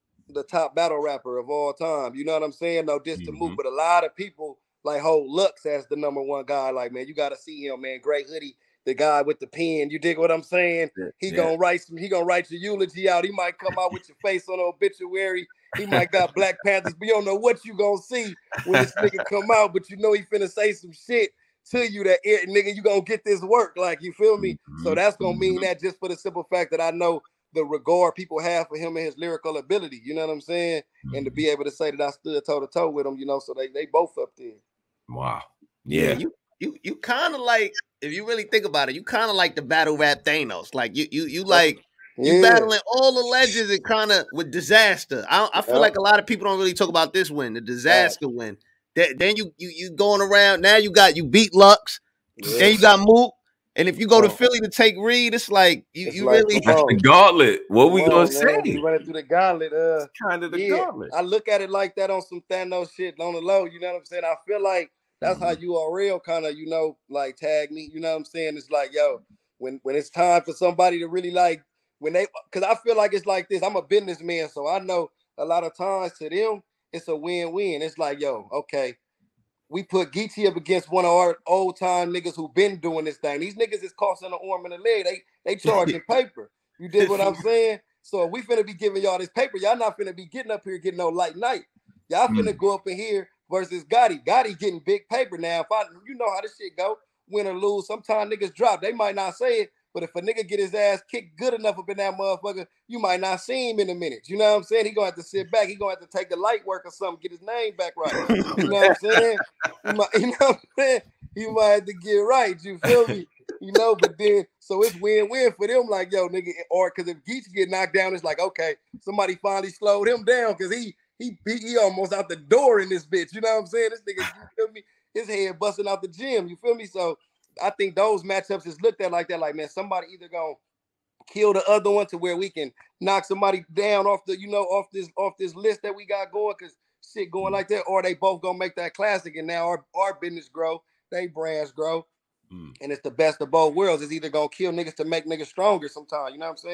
top battle rapper of all time. You know what I'm saying? No diss to Mook, but a lot of people like hold Lux as the number one guy. Like, man, you got to see him, man. Gray hoodie, the guy with the pen. You dig what I'm saying? He gonna write your eulogy out. He might come out with your face on an obituary. He might got Black Panthers, but you don't know what you gonna see when this nigga come out. But you know he finna say some shit to you that nigga, you gonna get this work. Like, you feel me? So that's gonna mean that just for the simple fact that I know the regard people have for him and his lyrical ability, you know what I'm saying? And to be able to say that I stood toe to toe with him, you know, so they both up there. Wow. Yeah. You kind of like, if you really think about it, you kind of like the battle rap Thanos. Like you like you battling all the legends and kind of with Disaster. I feel like a lot of people don't really talk about this win, the Disaster win. Then you going around. Now you beat Lux. Then you got Mook. And if you go to Philly to take Reed, it's like you like, really the gauntlet. What we gonna say? We running through the gauntlet. Kind of the gauntlet. I look at it like that on some Thanos shit on the low. You know what I'm saying? I feel like that's how URL kind of, you know, like tag me. You know what I'm saying? It's like, yo, when it's time for somebody to really like because I feel like it's like this. I'm a businessman, so I know a lot of times to them it's a win-win. It's like, yo, okay. We put Geechee up against one of our old time niggas who been doing this thing. These niggas is costing an arm and a leg. They charging paper. You dig what I'm saying? So if we finna be giving y'all this paper, y'all not finna be getting up here getting no light night. Y'all finna go up in here versus Gotti. Gotti getting big paper now. You know how this shit go. Win or lose. Sometimes niggas drop. They might not say it, but if a nigga get his ass kicked good enough up in that motherfucker, you might not see him in a minute. You know what I'm saying? He gonna have to sit back. He gonna have to take the light work or something, get his name back right. You know what I'm saying? You know what I'm saying? He might have to get right. You feel me? You know, but then, so it's win-win for them, like, yo, nigga, or because if Geechee get knocked down, it's like, okay, somebody finally slowed him down because he almost out the door in this bitch. You know what I'm saying? This nigga, you feel me? His head busting out the gym. You feel me? So I think those matchups is looked at like that. Like, man, somebody either gonna kill the other one to where we can knock somebody down off the, you know, off this list that we got going, because shit going like that, or they both gonna make that classic, and now our business grow, they brands grow, and it's the best of both worlds. It's either gonna kill niggas to make niggas stronger sometimes. You know what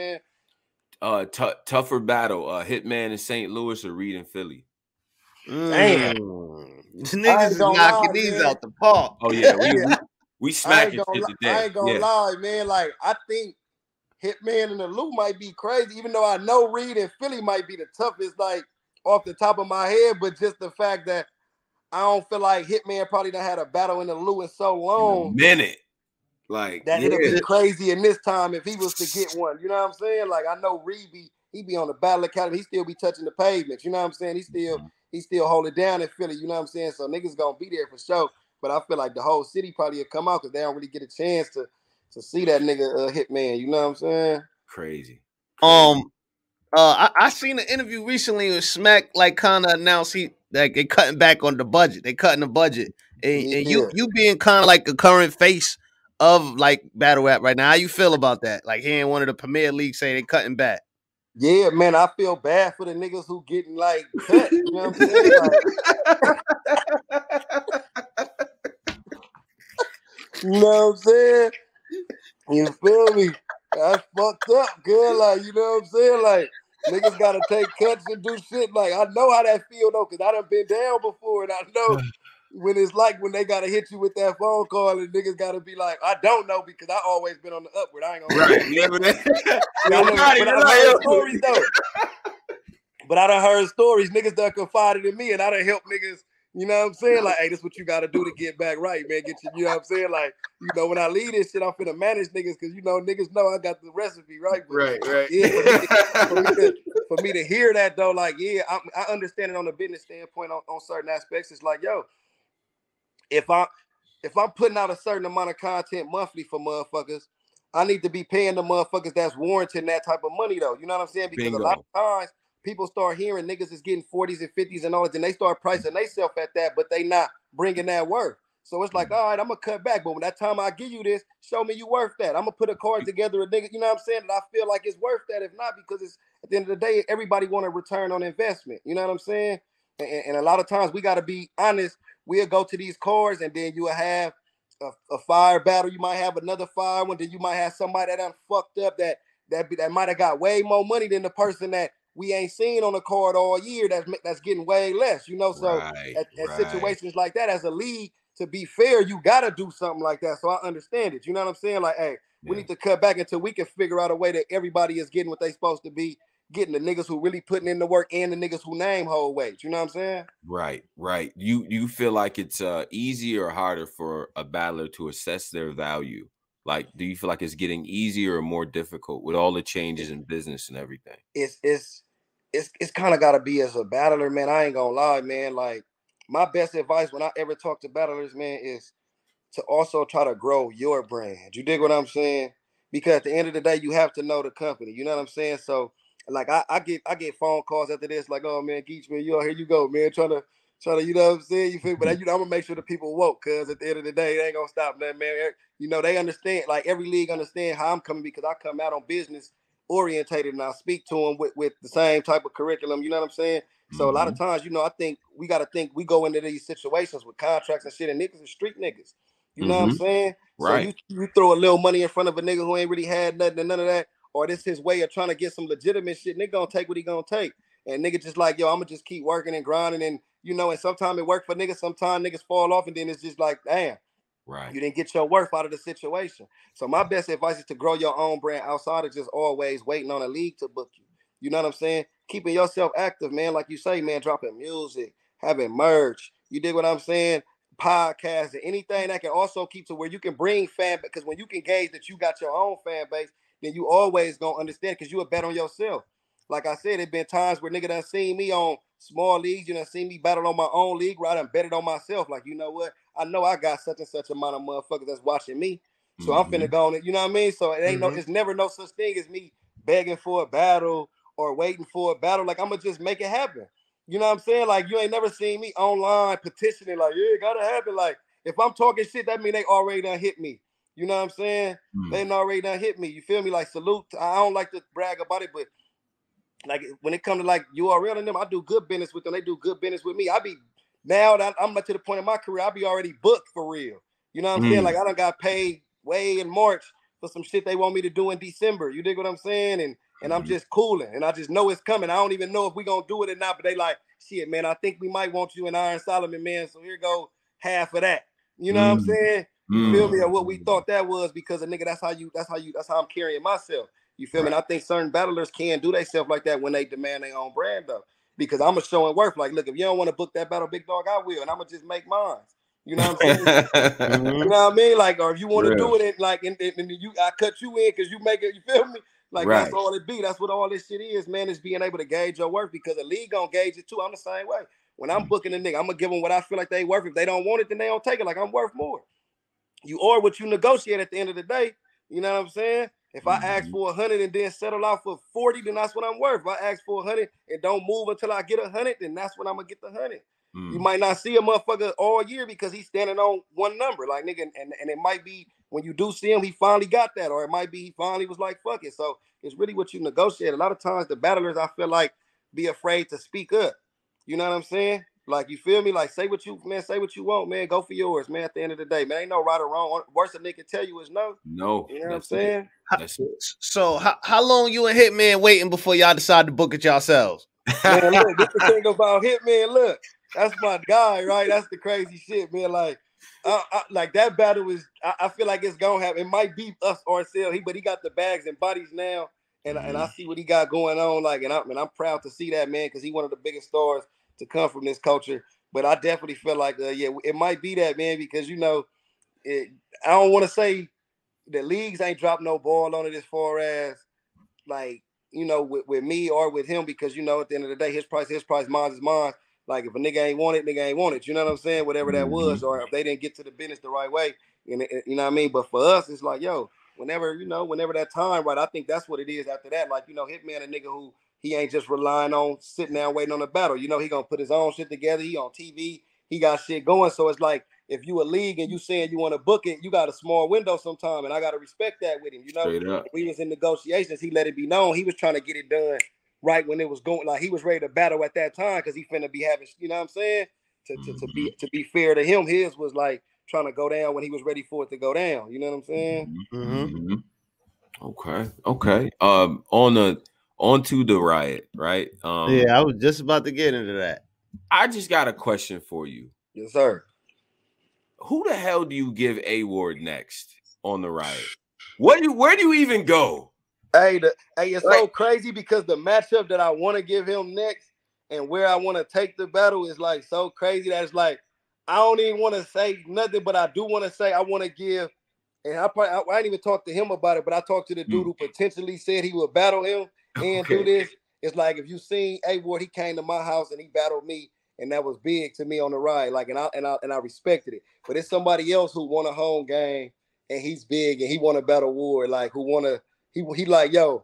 I'm saying? Tougher battle, Hitman in St. Louis or Reed in Philly? Damn, niggas is knocking these out the park. Oh yeah, we smacking shit today. I ain't gonna lie, man. Like, I think Hitman and the Lou might be crazy, even though I know Reed and Philly might be the toughest, like, off the top of my head, but just the fact that I don't feel like Hitman probably done had a battle in the Lou in so long. In a minute. Like, that it'll be crazy in this time if he was to get one. You know what I'm saying? Like, I know Reed he be on the Battle Academy. He still be touching the pavements. You know what I'm saying? He still hold it down in Philly. You know what I'm saying? So niggas gonna be there for sure. But I feel like the whole city probably will come out because they don't really get a chance to see that nigga Hitman. You know what I'm saying? Crazy. I seen an interview recently with Smack, like, kind of announced they cutting back on the budget. They cutting the budget, and you being kind of like the current face of like battle rap right now. How you feel about that? Like, hearing one of the Premier League say they cutting back. Yeah, man, I feel bad for the niggas who getting like cut. You know what I'm saying? You know what I'm saying? You feel me? That's fucked up, girl. Like, you know what I'm saying? Like, niggas gotta take cuts and do shit. Like, I know how that feel though, because I done been down before, and I know when it's like when they gotta hit you with that phone call and niggas gotta be like, I don't know, because I always been on the upward. I ain't gonna I done heard stories though. But I done heard stories. Niggas done confided in me, and I done helped niggas. You know what I'm saying? Like, hey, this is what you got to do to get back right, man. You know what I'm saying? Like, you know, when I leave this shit, I'm finna manage niggas because, you know, niggas know I got the recipe, right? But, right. Yeah, for me to hear that, though, like, yeah, I understand it on the business standpoint on certain aspects. It's like, yo, if I'm putting out a certain amount of content monthly for motherfuckers, I need to be paying the motherfuckers that's warranting that type of money though. You know what I'm saying? Because a lot of times people start hearing niggas is getting 40s and 50s and all that, and they start pricing themselves at that, but they not bringing that worth. So it's like, all right, I'm gonna cut back, but when that time I give you this, show me you worth that. I'm gonna put a card together, a nigga, you know what I'm saying? That I feel like it's worth that. If not, because it's at the end of the day, everybody want a return on investment. You know what I'm saying? And a lot of times we gotta be honest. We'll go to these cards, and then you will have a fire battle. You might have another fire one. Then you might have somebody that done fucked up that might have got way more money than the person that we ain't seen on the card all year. That's getting way less. You know, so at situations like that, as a league, to be fair, you gotta do something like that. So I understand it. You know what I'm saying? Like, hey, we need to cut back until we can figure out a way that everybody is getting what they supposed to be. Getting the niggas who really putting in the work and the niggas who name hold weight. You know what I'm saying? Right. You feel like it's easier or harder for a battler to assess their value? Like, do you feel like it's getting easier or more difficult with all the changes in business and everything? It's kind of got to be as a battler, man. I ain't gonna lie, man. Like, my best advice when I ever talk to battlers, man, is to also try to grow your brand. You dig what I'm saying? Because at the end of the day, you have to know the company. You know what I'm saying? So, like, I get phone calls after this, like, oh man, Geach, man, here you go, man, trying to, you know what I'm saying? You feel? But I'm gonna make sure the people woke, cause at the end of the day, they ain't gonna stop nothing, man. You know, they understand. Like, every league understand how I'm coming, because I come out on business orientated, and I speak to them with the same type of curriculum. You know what I'm saying? So a lot of times, you know, I think we got to think, we go into these situations with contracts and shit, and niggas are street niggas. You know what I'm saying? Right. So you throw a little money in front of a nigga who ain't really had nothing and none of that, or this his way of trying to get some legitimate shit, nigga gonna take what he gonna take. And nigga just like, yo, I'm gonna just keep working and grinding, and you know, and sometimes it work for niggas, sometimes niggas fall off, and then it's just like, damn, right, you didn't get your worth out of the situation. So my best advice is to grow your own brand outside of just always waiting on a league to book you. You know what I'm saying? Keeping yourself active, man. Like you say, man, dropping music, having merch. You dig what I'm saying? Podcasts and anything that can also keep to where you can bring fan, because when you can gauge that you got your own fan base, then you always gonna understand, because you a bet on yourself. Like I said, it been times where nigga done seen me on small leagues, you done seen me battle on my own league where I done betted on myself. Like, you know what? I know I got such and such amount of motherfuckers that's watching me. So I'm finna go on it, you know what I mean? So it ain't it's never no such thing as me begging for a battle or waiting for a battle. Like, I'm gonna just make it happen. You know what I'm saying? Like, you ain't never seen me online petitioning, like, yeah, it gotta happen. Like, if I'm talking shit, that mean they already done hit me. You know what I'm saying? They already done hit me. You feel me? Like, salute. I don't like to brag about it, but like, when it comes to like URL and them, I do good business with them. They do good business with me. I be, now that I'm to the point in my career, I be already booked for real. You know what I'm saying? Like, I done got paid way in March for some shit they want me to do in December. You dig what I'm saying? And I'm just cooling, and I just know it's coming. I don't even know if we gonna do it or not, but they like, shit, man, I think we might want you in Iron Solomon, man. So here go half of that. You know what I'm saying? You feel me? Or what we thought that was, because a nigga, that's how I'm carrying myself. You feel me? And I think certain battlers can do themselves like that when they demand their own brand though. Because I'm a showing worth. Like, look, if you don't want to book that battle, big dog, I will, and I'm gonna just make mine. You know what I'm saying? You know what I mean? Like, or if you want to do it, and like, and you, I cut you in because you make it. You feel me? Like, that's all it be. That's what all this shit is, man. Is being able to gauge your worth, because the league gonna gauge it too. I'm the same way. When I'm booking a nigga, I'm gonna give them what I feel like they worth. If they don't want it, then they don't take it. Like, I'm worth more. You are what you negotiate at the end of the day. You know what I'm saying? If I ask for 100 and then settle out for 40, then that's what I'm worth. If I ask for 100 and don't move until I get 100, then that's when I'm gonna get the 100. You might not see a motherfucker all year because he's standing on one number, like, nigga, and it might be when you do see him, he finally got that, or it might be he finally was like, fuck it. So it's really what you negotiate. A lot of times the battlers, I feel like, be afraid to speak up. You know what I'm saying? Like, you feel me? Like, say what you want, man. Go for yours, man. At the end of the day, man, ain't no right or wrong. Worst a nigga can tell you is no. No. You know what I'm saying? So how long you and Hitman waiting before y'all decide to book it yourselves? Man, look, this the thing about Hitman. Look, that's my guy, right? That's the crazy shit, man. Like, like that battle is. I feel like it's gonna happen. It might be us or Sell. But he got the bags and bodies now, and I see what he got going on. Like, and I'm proud to see that, man, because he one of the biggest stars to come from this culture. But I definitely feel like, yeah, it might be that, man, because, you know, I don't want to say the leagues ain't dropped no ball on it as far as, like, you know, with me or with him, because, you know, at the end of the day, his price, mine is mine. Like, if a nigga ain't want it, nigga ain't want it. You know what I'm saying? Whatever that was, or if they didn't get to the business the right way, and you know what I mean? But for us, it's like, yo, whenever that time right, I think that's what it is after that. Like, Hitman a nigga who he ain't just relying on sitting down waiting on a battle. He gonna put his own shit together. He on TV. He got shit going. So it's like if you a league and you saying you want to book it, you got a small window sometime, and I gotta respect that with him. Straight up. We was in negotiations. He let it be known he was trying to get it done right when it was going. Like he was ready to battle at that time because he finna be having. You know what I'm saying? To be fair to him, his was like trying to go down when he was ready for it to go down. You know what I'm saying? Okay. On to the riot, right? Yeah, I was just about to get into that. I just got a question for you. Yes, sir. Who the hell do you give A Ward next on the riot? Where do you even go? Hey, it's so crazy because the matchup that I want to give him next and where I want to take the battle is like so crazy that it's like I don't even want to say nothing, but I do want to say I want to give. And I didn't even talk to him about it, but I talked to the dude who potentially said he would battle him and do this. It's like if you seen A Ward, he came to my house and he battled me, and that was big to me on the ride. Like, and I respected it. But it's somebody else who won a home game and he's big and he want to battle Ward. Like he like, yo,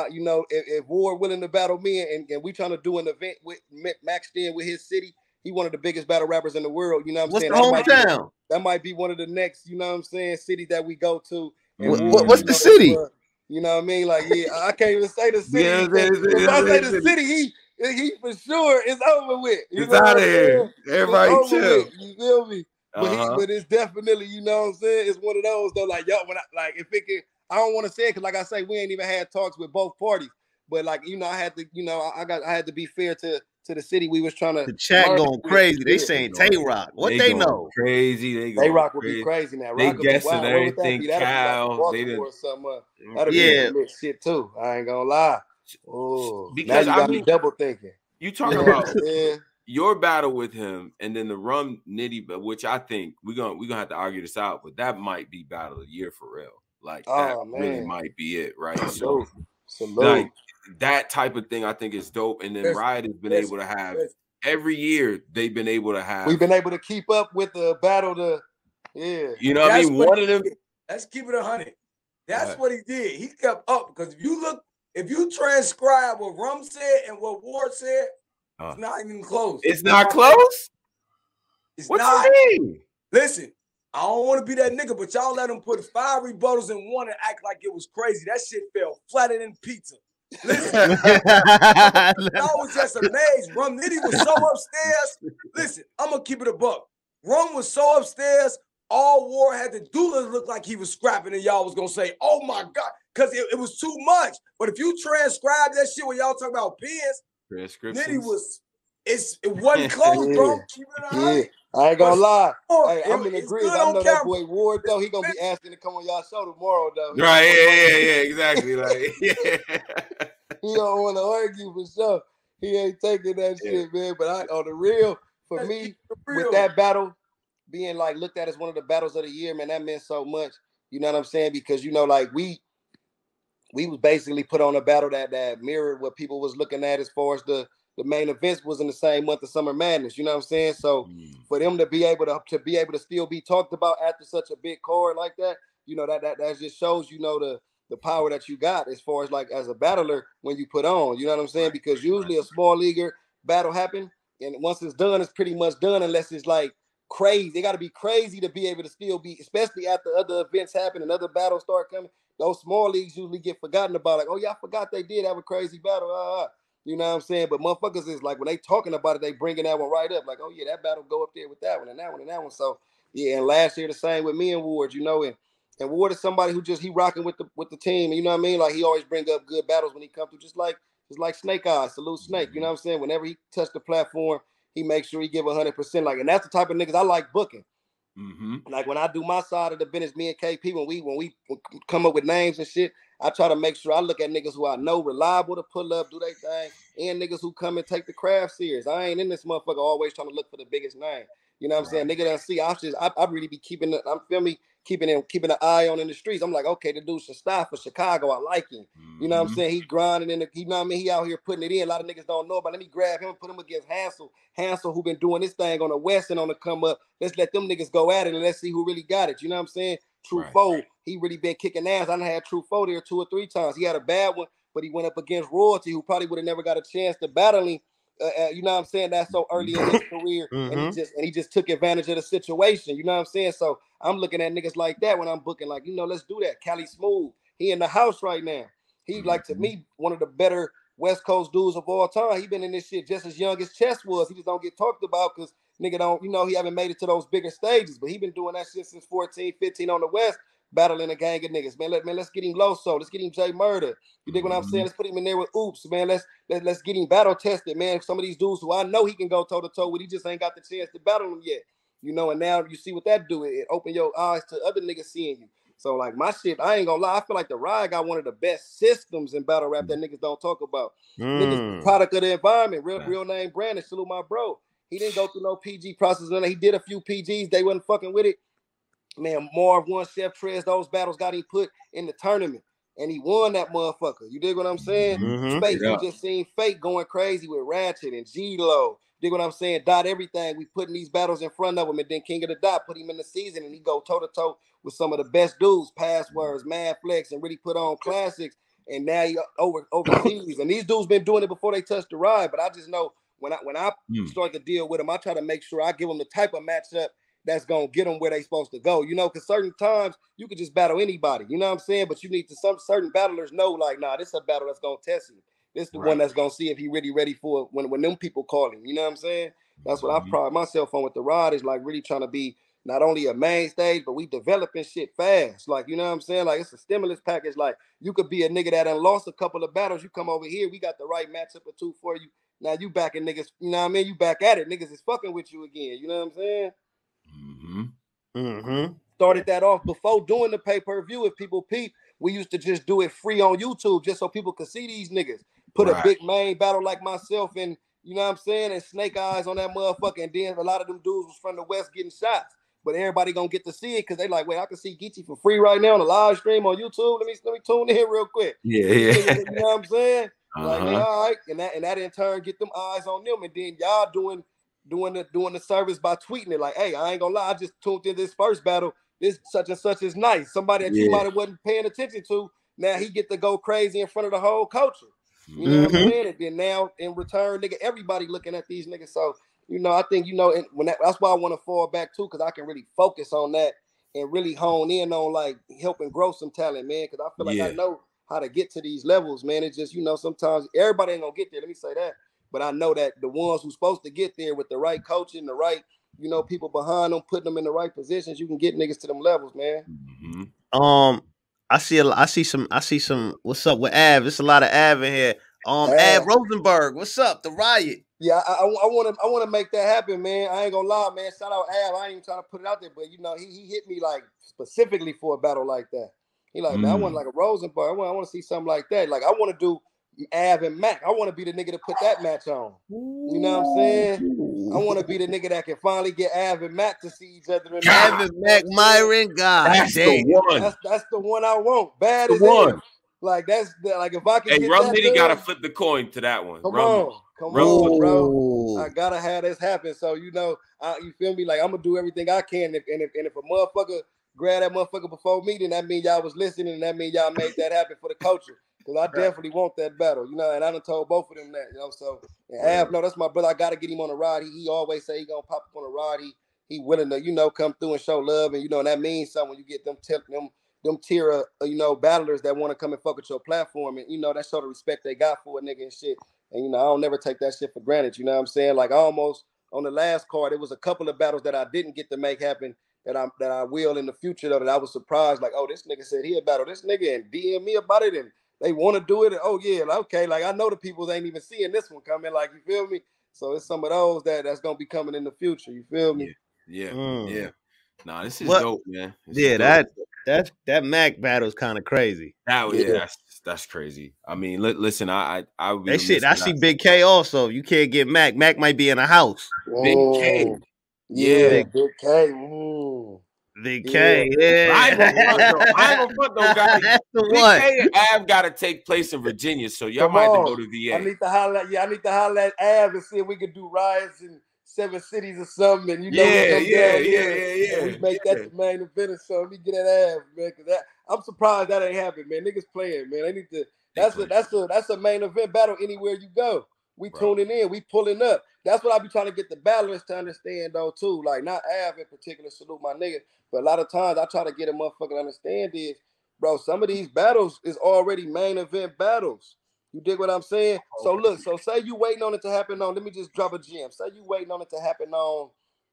if Ward willing to battle me and we trying to do an event with maxed in with his city. He one of the biggest battle rappers in the world. You know what I'm saying? What's the hometown? That might be one of the next, you know what I'm saying, city that we go to. What's the city? You know what I mean? Like, yeah, I can't even say the city. If I say the city, he for sure is over with. It's out of here. Everybody chill. You feel me? But it's definitely, you know what I'm saying? It's one of those though. Like, yo, if it can, I don't want to say it because, like I say, we ain't even had talks with both parties. But like, I had to, I had to be fair to the city we was trying to. The chat going crazy. They saying Tay Rock. What they know? Crazy. Tay Rock would be crazy now. They guessing everything. Cal. They did something. That'd be some shit too. I ain't gonna lie. Oh, because now you got me double thinking. You talk about your battle with him, and then the Rum Nitty, which I think we're gonna have to argue this out, but that might be battle of the year for real. Like that really might be it, right? So like that type of thing I think is dope. And then Riot has been able to have every year they've been able to have. We've been able to keep up with the battle You know what I mean? One of them. Let's keep it 100. That's what he did. He kept up because if you transcribe what Rum said and what Ward said, it's not even close. It's not close? It's what not. You mean? Listen, I don't want to be that nigga, but y'all let him put 5 rebuttals in one and act like it was crazy. That shit fell flatter than pizza. Listen, I was just amazed. Rum Nitty was so upstairs. Listen, I'm gonna keep it a buck. Rum was so upstairs. All Ward had to do was look like he was scrapping, and y'all was gonna say, "Oh my god," because it was too much. But if you transcribe that shit when y'all talk about pins, Nitty it wasn't close, bro. Keep it on. I ain't gonna lie. Hey, I'm in agreement. I know that boy Ward though. He gonna be asking to come on y'all show tomorrow though. Right? Yeah, exactly. Like, he don't want to argue for sure. He ain't taking that shit, man. But on the real, for me, with that battle being like looked at as one of the battles of the year, man, that meant so much. You know what I'm saying? Because like we was basically put on a battle that mirrored what people was looking at as far as the main events was in the same month of Summer Madness. You know what I'm saying? So for them to be able to still be talked about after such a big card like that, that just shows the power that you got as far as like as a battler when you put on. You know what I'm saying? Because usually a small leaguer battle happen, and once it's done, it's pretty much done unless it's like crazy. They got to be crazy to be able to still be, especially after other events happen and other battles start coming. Those small leagues usually get forgotten about. Like, oh yeah, I forgot they did have a crazy battle. You know what I'm saying? But motherfuckers is like when they talking about it, they bringing that one right up. Like, oh yeah, that battle go up there with that one and that one and that one. So yeah, and last year the same with me and Ward, and Ward is somebody who he rocking with the team. You know what I mean? Like he always bring up good battles when he comes through, just like Snake Eyes, salute Snake. You know what I'm saying? Whenever he touch the platform, he makes sure he give 100%. Like, and that's the type of niggas I like booking. Like when I do my side of the business, me and KP, when we come up with names and shit, I try to make sure I look at niggas who I know reliable to pull up, do their thing, and niggas who come and take the craft serious. I ain't in this motherfucker always trying to look for the biggest name. You know what I'm saying? Nigga done see. I really be keeping keeping an eye on in the streets. I'm like, okay, the dude should stop for Chicago. I like him. You know what I'm saying? He grinding you know what I mean? He out here putting it in. A lot of niggas don't know about. Let me grab him and put him against Hansel. Hansel, who been doing this thing on the West and on the come up. Let's let them niggas go at it and let's see who really got it. You know what I'm saying? True Foe, he really been kicking ass. I done had True Foe there 2 or 3 times. He had a bad one, but he went up against Royalty, who probably would have never got a chance to battle him. You know what I'm saying? That's so early in his career, and he just took advantage of the situation. You know what I'm saying? So I'm looking at niggas like that when I'm booking, like, you know, let's do that. Cali Smooth, he in the house right now. He like, to me, one of the better West Coast dudes of all time. He been in this shit just as young as Chess was. He just don't get talked about because nigga don't, you know, he haven't made it to those bigger stages, but he been doing that shit since 14, 15 on the West, battling a gang of niggas. Man, let's get him Loso. Let's get him Jay Murder. You dig what I'm saying? Let's put him in there with Oops, man. Let's get him battle tested, man. Some of these dudes who I know he can go toe to toe with, he just ain't got the chance to battle them yet. You know, and now you see what that do. It open your eyes to other niggas seeing you. So like my shit, I ain't gonna lie. I feel like the Ride got one of the best systems in battle rap that niggas don't talk about. Niggas product of the environment. Real name Brandon. Salute my bro. He didn't go through no PG process. He did a few PGs. They wasn't fucking with it. Man, Marv won, Chef Trez. Those battles got him put in the tournament, and he won that motherfucker. You dig what I'm saying? Fake, we just seen Fake going crazy with Ratchet and G-Lo. Dig what I'm saying? Dot everything. We putting these battles in front of him, and then King of the Dot put him in the season, and he go toe to toe with some of the best dudes, Passwords, Mad Flex, and really put on classics. And now he overseas, and these dudes been doing it before they touched the Ride. But I just know when I start to deal with them, I try to make sure I give them the type of matchup that's gonna get them where they supposed to go. You know, because certain times you could just battle anybody. You know what I'm saying? But you need to certain battlers know, like, nah, this is a battle that's gonna test him. This is the one that's gonna see if he really ready for it when them people call him. You know what I'm saying? That's what I pride myself on with the Ride, is like really trying to be not only a main stage, but we developing shit fast. Like, you know what I'm saying? Like, it's a stimulus package. Like, you could be a nigga that done lost a couple of battles. You come over here, we got the right matchup or two for you. Now you back in niggas, you know what I mean? You back at it. Niggas is fucking with you again. You know what I'm saying? Started that off before doing the pay-per-view. If people peep, we used to just do it free on YouTube just so people could see these niggas. Put a big main battle like myself and, you know what I'm saying, and Snake Eyes on that motherfucker. And then a lot of them dudes was from the West getting shots. But everybody gonna get to see it because they like, wait, I can see Geechee for free right now on the live stream on YouTube. Let me tune in real quick. Yeah. You know what I'm saying? Like, man, all right, and that in turn get them eyes on them, and then y'all doing the service by tweeting it like, hey, I ain't gonna lie, I just tuned in this first battle. This such and such is nice. Somebody that you might have wasn't paying attention to. Now he get to go crazy in front of the whole culture. You know what I'm saying? And then now in return, nigga, everybody looking at these niggas. So, you know, I think, you know, and that's why I want to fall back too, because I can really focus on that and really hone in on like helping grow some talent, man. Because I feel like I know how to get to these levels, man. It's just, you know, sometimes everybody ain't gonna get there. Let me say that. But I know that the ones who's supposed to get there with the right coaching, the right, you know, people behind them, putting them in the right positions, you can get niggas to them levels, man. I see some. What's up with Av? There's a lot of Av in here. Av Rosenberg, what's up? The Riot. Yeah, I want to make that happen, man. I ain't gonna lie, man. Shout out Av. I ain't even trying to put it out there, but you know, he hit me like specifically for a battle like that. He like, man, I want like a Rosenberg. I want to see something like that. Like, I want to do Av and Mac. I want to be the nigga to put that match on. You know what I'm saying? I want to be the nigga that can finally get Av and Mac to see each other. Av and Mac, Myron, God, that's the one. That's the one I want. Bad as hell. Like that's like if I can. Hey, Rum Nitty gotta flip the coin to that one. Come on, bro. I gotta have this happen. So you know, you feel me? Like I'm gonna do everything I can. If a motherfucker grab that motherfucker before me, then that means y'all was listening, and that means y'all made that happen for the culture. Because I definitely want that battle, you know, and I done told both of them that, you know. So and Av, no, that's my brother. I gotta get him on the Ride. He always say he gonna pop up on the Ride. He willing to, you know, come through and show love, and you know, and that means something when you get them tier of, you know, battlers that want to come and fuck with your platform, and you know, that show the respect they got for a nigga and shit. And you know, I don't never take that shit for granted. You know what I'm saying? Like almost on the last card, it was a couple of battles that I didn't get to make happen that I will in the future though. That I was surprised, like, oh, this nigga said he'll battle this nigga and DM me about it, and they want to do it. And, oh yeah, like, okay, like I know the people ain't even seeing this one coming. Like, you feel me? So it's some of those that's gonna be coming in the future. You feel me? Yeah. Nah, this is dope, man. That Mac battle's kind of crazy. That's crazy. I mean, listen, I see Big K also. You can't get Mac. Mac might be in a house. Big K. Yeah, Big K. Big K, yeah. I ain't gonna front though, guys. That's the Big one. K and Av gotta take place in Virginia, so y'all might have to go to VA. I need to holler at Av and see if we can do riots and 7 cities or something, and you know, Yeah. and we make that the main event or something. We get that ass, man. Cause I'm surprised that ain't happened, man. Niggas playing, man. They need to. That's a main event battle anywhere you go. We tuning in, we pulling up. That's what I be trying to get the battlers to understand though too. Like not Av in particular, salute my nigga, but a lot of times I try to get a motherfucker to understand is, bro, some of these battles is already main event battles. You dig what I'm saying? So look, so say you waiting on it to happen on, let me just drop a gem. Say you waiting on it to happen on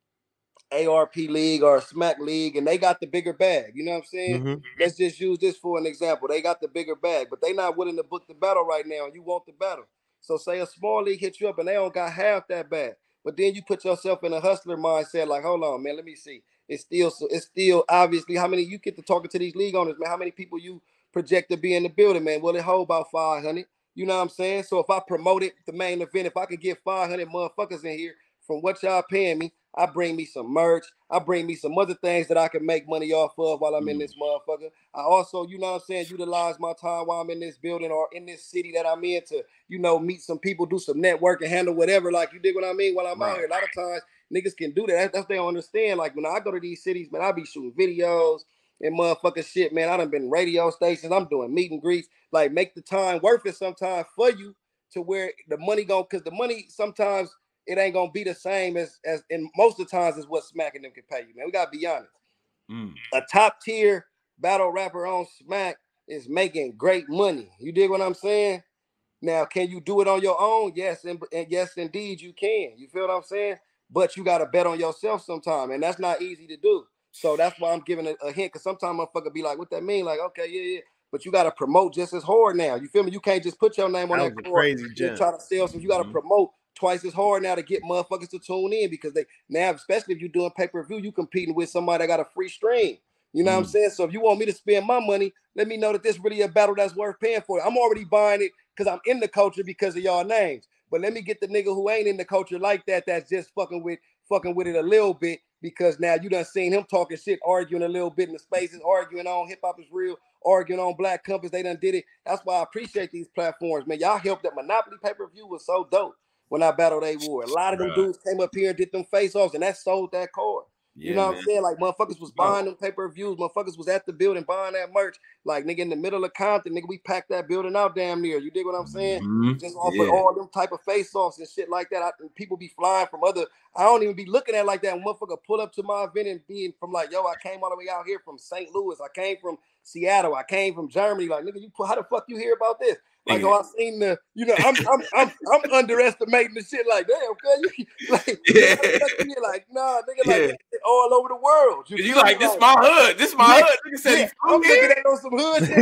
ARP League or Smack League, and they got the bigger bag. You know what I'm saying? Mhm. Let's just use this for an example. They got the bigger bag, but they not willing to book the battle right now, and you want the battle. So say a small league hits you up and they don't got half that bag. But then you put yourself in a hustler mindset, like, hold on, man, let me see. It's still obviously how many you get to talking to these league owners, man. How many people you project to be in the building, man? Well, it hold about 500. You know what I'm saying? So if I promoted the main event, if I could get 500 motherfuckers in here from what y'all paying me, I bring me some merch. I bring me some other things that I can make money off of while I'm in this motherfucker. I also, you know what I'm saying, utilize my time while I'm in this building or in this city that I'm in to, you know, meet some people, do some networking, handle whatever. Like, you dig what I mean? While I'm out here, a lot of times niggas can do that. That's what they don't understand. Like, when I go to these cities, man, I be shooting videos and motherfucking shit, man. I done been radio stations. I'm doing meet and greets. Like, make the time worth it sometimes for you to where the money go, because the money sometimes it ain't gonna be the same as in most of the times is what Smack and them can pay you, man. We gotta be honest. A top tier battle rapper on Smack is making great money. You dig what I'm saying? Now, can you do it on your own? Yes, and yes, indeed, you can. You feel what I'm saying? But you gotta bet on yourself sometime, and that's not easy to do. So that's why I'm giving a hint, because sometimes motherfucker be like, what that mean? Like, okay, yeah. But you gotta promote just as hard now. You feel me? You can't just put your name on that card and try to sell some. You gotta promote twice as hard now to get motherfuckers to tune in, because they now, especially if you're doing pay-per-view, you competing with somebody that got a free stream. You know what I'm saying? So if you want me to spend my money, let me know that this really a battle that's worth paying for. I'm already buying it because I'm in the culture because of y'all names. But let me get the nigga who ain't in the culture like that, that's just fucking with it a little bit, because now you done seen him talking shit, arguing a little bit in the spaces, arguing on Hip Hop Is Real, arguing on Black Compass. They done did it. That's why I appreciate these platforms, man. Y'all helped. That Monopoly pay-per-view was so dope when I battled A-Ward. A lot of them dudes came up here and did them face-offs, and that sold that card. You know what I'm saying? Like, motherfuckers was buying them pay-per-views. Motherfuckers was at the building buying that merch. Like, nigga, in the middle of Compton, nigga, we packed that building out damn near. You dig what I'm saying? Just off of all them type of face-offs and shit like that. People be flying from other... I don't even be looking at it like that. When motherfucker pull up to my event and being from like, yo, I came all the way out here from St. Louis. I came from Seattle. I came from Germany. Like, nigga, how the fuck you hear about this? Like, oh, I seen the, you know, I'm underestimating the shit. Like, damn, cuz you like, nah, nigga, like all over the world. You like, this my hood. This my hood. Nigga said I'm looking at on some hood shit.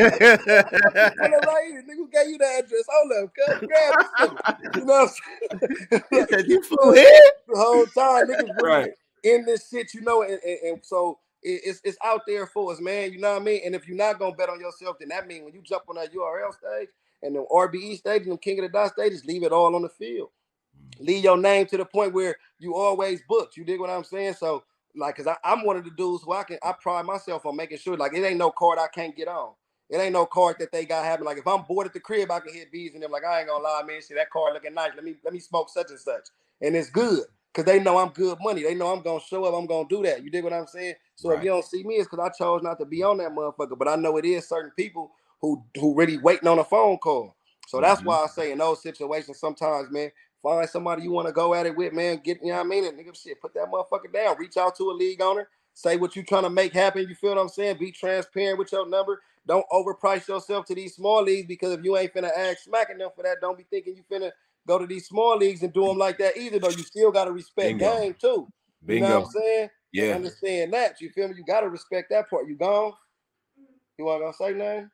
Nigga who gave you the address? Hold up, cuz, grab this nigga. You know what I'm saying? You flew here the whole time, niggas really in this shit, you know, and so it's out there for us, man. You know what I mean? And if you're not gonna bet on yourself, then that means when you jump on that URL stage and the RBE stage and the King of the Dot stages, leave it all on the field. Leave your name to the point where you always booked. You dig what I'm saying? So, like, cause I'm one of the dudes who I pride myself on making sure, like, it ain't no card I can't get on. It ain't no card that they got having. Like, if I'm bored at the crib, I can hit B's and them. Like, I ain't gonna lie, man. See that card looking nice. Let me smoke such and such, and it's good. Cause they know I'm good money. They know I'm gonna show up. I'm gonna do that. You dig what I'm saying? So if you don't see me, it's cause I chose not to be on that motherfucker. But I know it is certain people who really waiting on a phone call. So that's why I say in those situations, sometimes, man, find somebody you want to go at it with, man. Get, you know what I mean? And nigga, shit, put that motherfucker down. Reach out to a league owner. Say what you trying to make happen. You feel what I'm saying? Be transparent with your number. Don't overprice yourself to these small leagues, because if you ain't finna act smacking them for that, don't be thinking you finna go to these small leagues and do them like that either, though. You still got to respect game, too. You know what I'm saying? Yeah. And understand that. You feel me? You got to respect that part. You gone? You want to say nothing?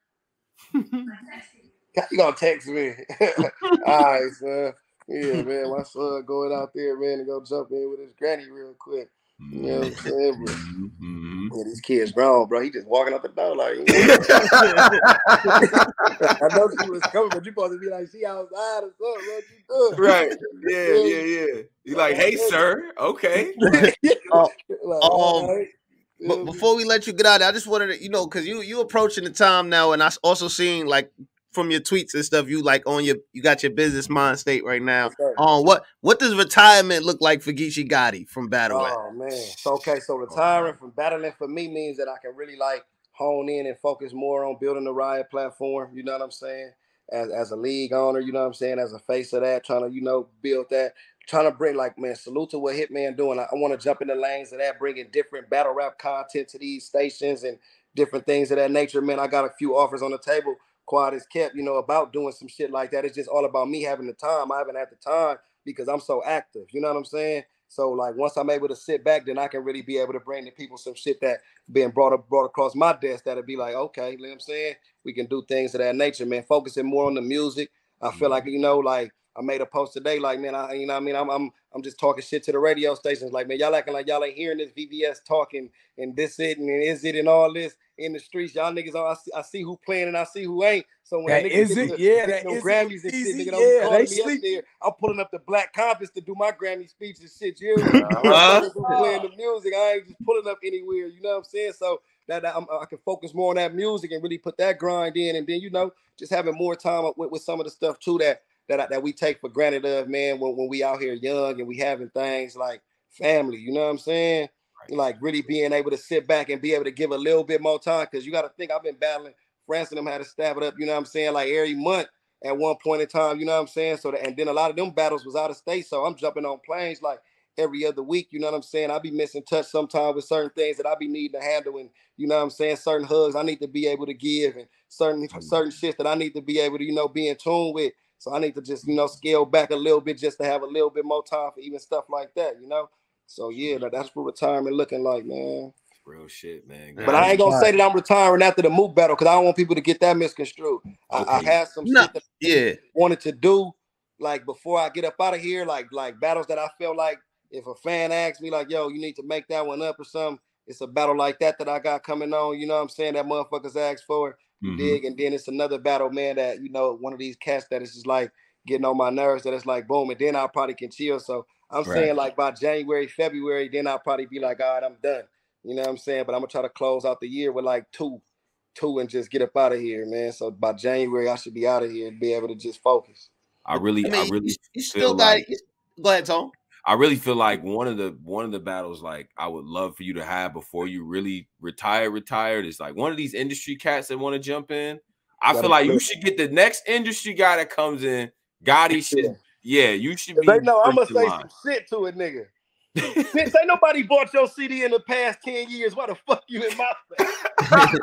You gonna text me? All right, son. Yeah, man. My son going out there, man, to go jump in with his granny real quick. You know what I'm saying? But, yeah, these kids grown, bro. He just walking out the door like, I know she was coming, but you supposed to be like, she outside or something. What you doing? Right. Yeah. You like, hey, sir. Okay. But before we let you get out, I just wanted to, you know, because you approaching the time now, and I also seen like from your tweets and stuff, you like on you got your business mind state right now. Sure. What does retirement look like for Geechee Gotti from battle rap? Oh man. So retiring from battling for me means that I can really like hone in and focus more on building the Riot platform. You know what I'm saying? As a league owner, you know what I'm saying? As a face of that, trying to, build that. Trying to bring, like, man, salute to what Hitman doing. I want to jump in the lanes of that, bringing different battle rap content to these stations and different things of that nature. Man, I got a few offers on the table. Quad is kept, about doing some shit like that. It's just all about me having the time. I haven't had the time because I'm so active. You know what I'm saying? So, like, once I'm able to sit back, then I can really be able to bring the people some shit that being brought across my desk that'll be like, okay, you know what I'm saying? We can do things of that nature, man. Focusing more on the music. I feel like, like I made a post today, like, man, I'm just talking shit to the radio stations, like, man, y'all acting like y'all ain't hearing this VVS talking and this it and is it and all this in the streets. Y'all niggas, I see who playing and I see who ain't. So when that is it, yeah, that is Grammys and shit, nigga, don't be calling me up there. I'm pulling up the Black Compass to do my Grammy speech and shit. You know, playing the music. I ain't just pulling up anywhere. You know what I'm saying? So that I can focus more on that music and really put that grind in, and then just having more time with some of the stuff too that we take for granted of, man, when we out here young and we having things like family. You know what I'm saying? Like really being able to sit back and be able to give a little bit more time, because you got to think I've been battling. France and them had to stab it up, you know what I'm saying, like every month at one point in time, you know what I'm saying? So and then a lot of them battles was out of state, so I'm jumping on planes like every other week, you know what I'm saying? I be missing touch sometimes with certain things that I be needing to handle, and you know what I'm saying, certain hugs I need to be able to give, and certain shit that I need to be able to, be in tune with. So I need to just, scale back a little bit just to have a little bit more time for even stuff like that, So yeah, that's what retirement looking like, man. Real shit, man. But I ain't gonna say that I'm retiring after the Mook battle, because I don't want people to get that misconstrued. Okay. I had some shit that I wanted to do, like before I get up out of here, like battles that I felt like if a fan asks me like, yo, you need to make that one up or something, it's a battle like that I got coming on, you know what I'm saying, that motherfuckers asked for, you dig? And then it's another battle, man, that, one of these cats that is just like getting on my nerves, that it's like boom, and then I probably can chill. So I'm saying like by January, February, then I'll probably be like, all right, I'm done. You know what I'm saying? But I'm gonna try to close out the year with like two and just get up out of here, man. So by January, I should be out of here and be able to just focus. I really you still got it. Go ahead, Tom. I really feel like one of the battles like I would love for you to have before you really retired is like one of these industry cats that want to jump in. I feel like you should get the next industry guy that comes in. Gotti should, you should be. They know I'm gonna say some shit to it, nigga. Bitch, ain't nobody bought your CD in the past 10 years. Why the fuck you in my face?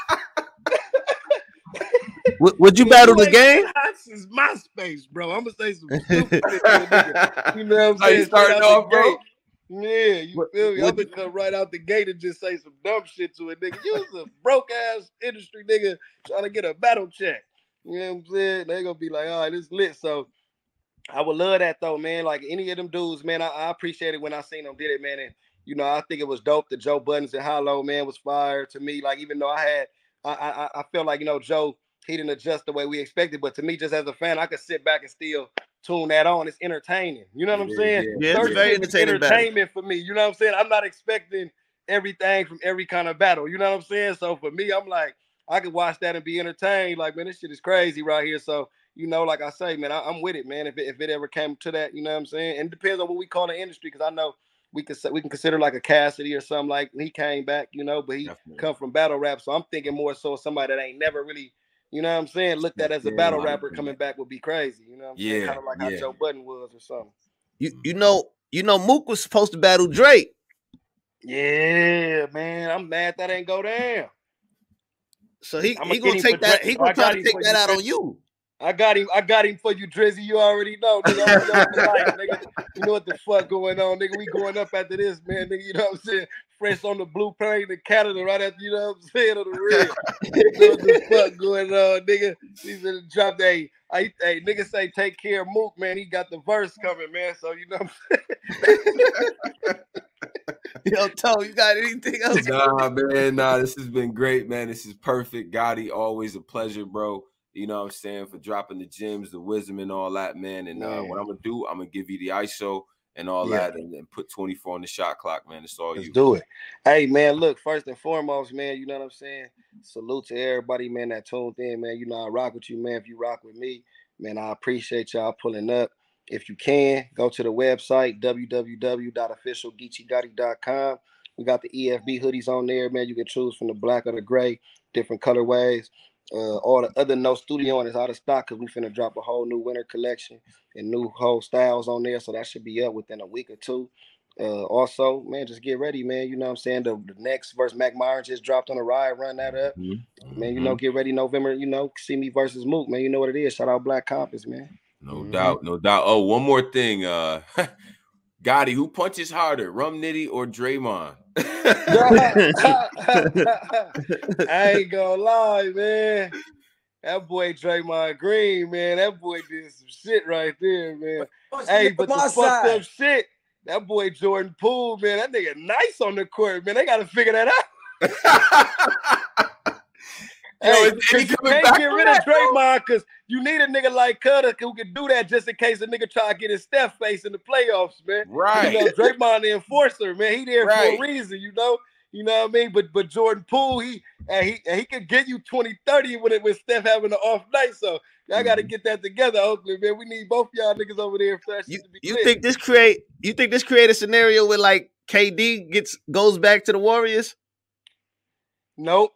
Would you battle the game? This is my space, bro. I'm gonna say some stupid shit to a nigga. You know what I'm saying? Starting off, bro. Yeah, you feel me? I'm gonna come right out the gate and just say some dumb shit to a nigga. You was a broke ass industry nigga trying to get a battle check. You know what I'm saying? They gonna be like, all right, it's lit. So I would love that though, man. Like any of them dudes, man, I appreciate it when I seen them did it, man. And I think it was dope. The Joe Buttons and Hollow, man, was fire to me. Like even though I felt like Joe, he didn't adjust the way we expected, but to me, just as a fan, I could sit back and still tune that on. It's entertaining. You know what I'm saying? Yeah, it's very entertainment for me. You know what I'm saying? I'm not expecting everything from every kind of battle. You know what I'm saying? So for me, I'm like, I could watch that and be entertained. Like, man, this shit is crazy right here. So, like I say, man, I'm with it, man. If it ever came to that, you know what I'm saying? And it depends on what we call the industry, because I know we can consider like a Cassidy or something, like he came back, but he come from battle rap. So I'm thinking more so somebody that ain't never really, you know what I'm saying, looked at as a battle rapper coming back would be crazy. You know what I'm saying? Kind of like how Joe Budden was or something. You know Mook was supposed to battle Drake. Yeah, man. I'm mad that ain't go down. So he gonna take that. He gonna try to take that out on you. I got him for you, Drizzy. You already know, nigga. Nigga. You know what the fuck going on, nigga. We going up after this, man, nigga. You know what I'm saying? Fresh on the blue plane to Canada right after, you know what I'm saying, on the real. You know what the fuck going on, nigga. He's gonna drop that. Hey, nigga say take care of Mook, man. He got the verse coming, man. So you know what I'm saying? Yo, Toe, you got anything else? Nah, man. Nah, this has been great, man. This is perfect. Gotti, always a pleasure, bro. You know what I'm saying, for dropping the gems, the wisdom and all that, man. And what I'm going to do, I'm going to give you the ISO. and all that, and put 24 on the shot clock, man. It's all Let's you. do it. Hey, man, look, first and foremost, man, you know what I'm saying? Salute to everybody, man, that tuned in, man. You know I rock with you, man. If you rock with me, man, I appreciate y'all pulling up. If you can, go to the website, www.officialgeechigotti.com. We got the EFB hoodies on there, man. You can choose from the black or the gray, different colorways. All the other No Studio is out of stock because we finna drop a whole new winter collection and new whole styles on there. So that should be up within a week or two. Also, man, just get ready, man. You know what I'm saying? The next verse Mac Myers just dropped on the ride. Run that up. Mm-hmm. Man, you know, get ready November, you know, see me versus Mook, man. You know what it is. Shout out Black Compass, man. No doubt, no doubt. Oh, one more thing. Gotti, who punches harder, Rum Nitty or Draymond? I ain't gonna lie, man. That boy Draymond Green, man. That boy did some shit right there, man. Hey, but the fucked up shit, that boy Jordan Poole, man, that nigga nice on the court, man. They gotta figure that out. Hey, you can't get rid of Draymond because you need a nigga like Cutter who can do that just in case a nigga try to get his Steph face in the playoffs, man. Right. You know, Draymond the enforcer, man. He there for a reason, you know. You know what I mean? But Jordan Poole, he could get you 20-30 with Steph having an off night. So y'all got to get that together, Oakland, man. We need both y'all niggas over there for that shit to be clear. think this create a scenario where like KD goes back to the Warriors? Nope.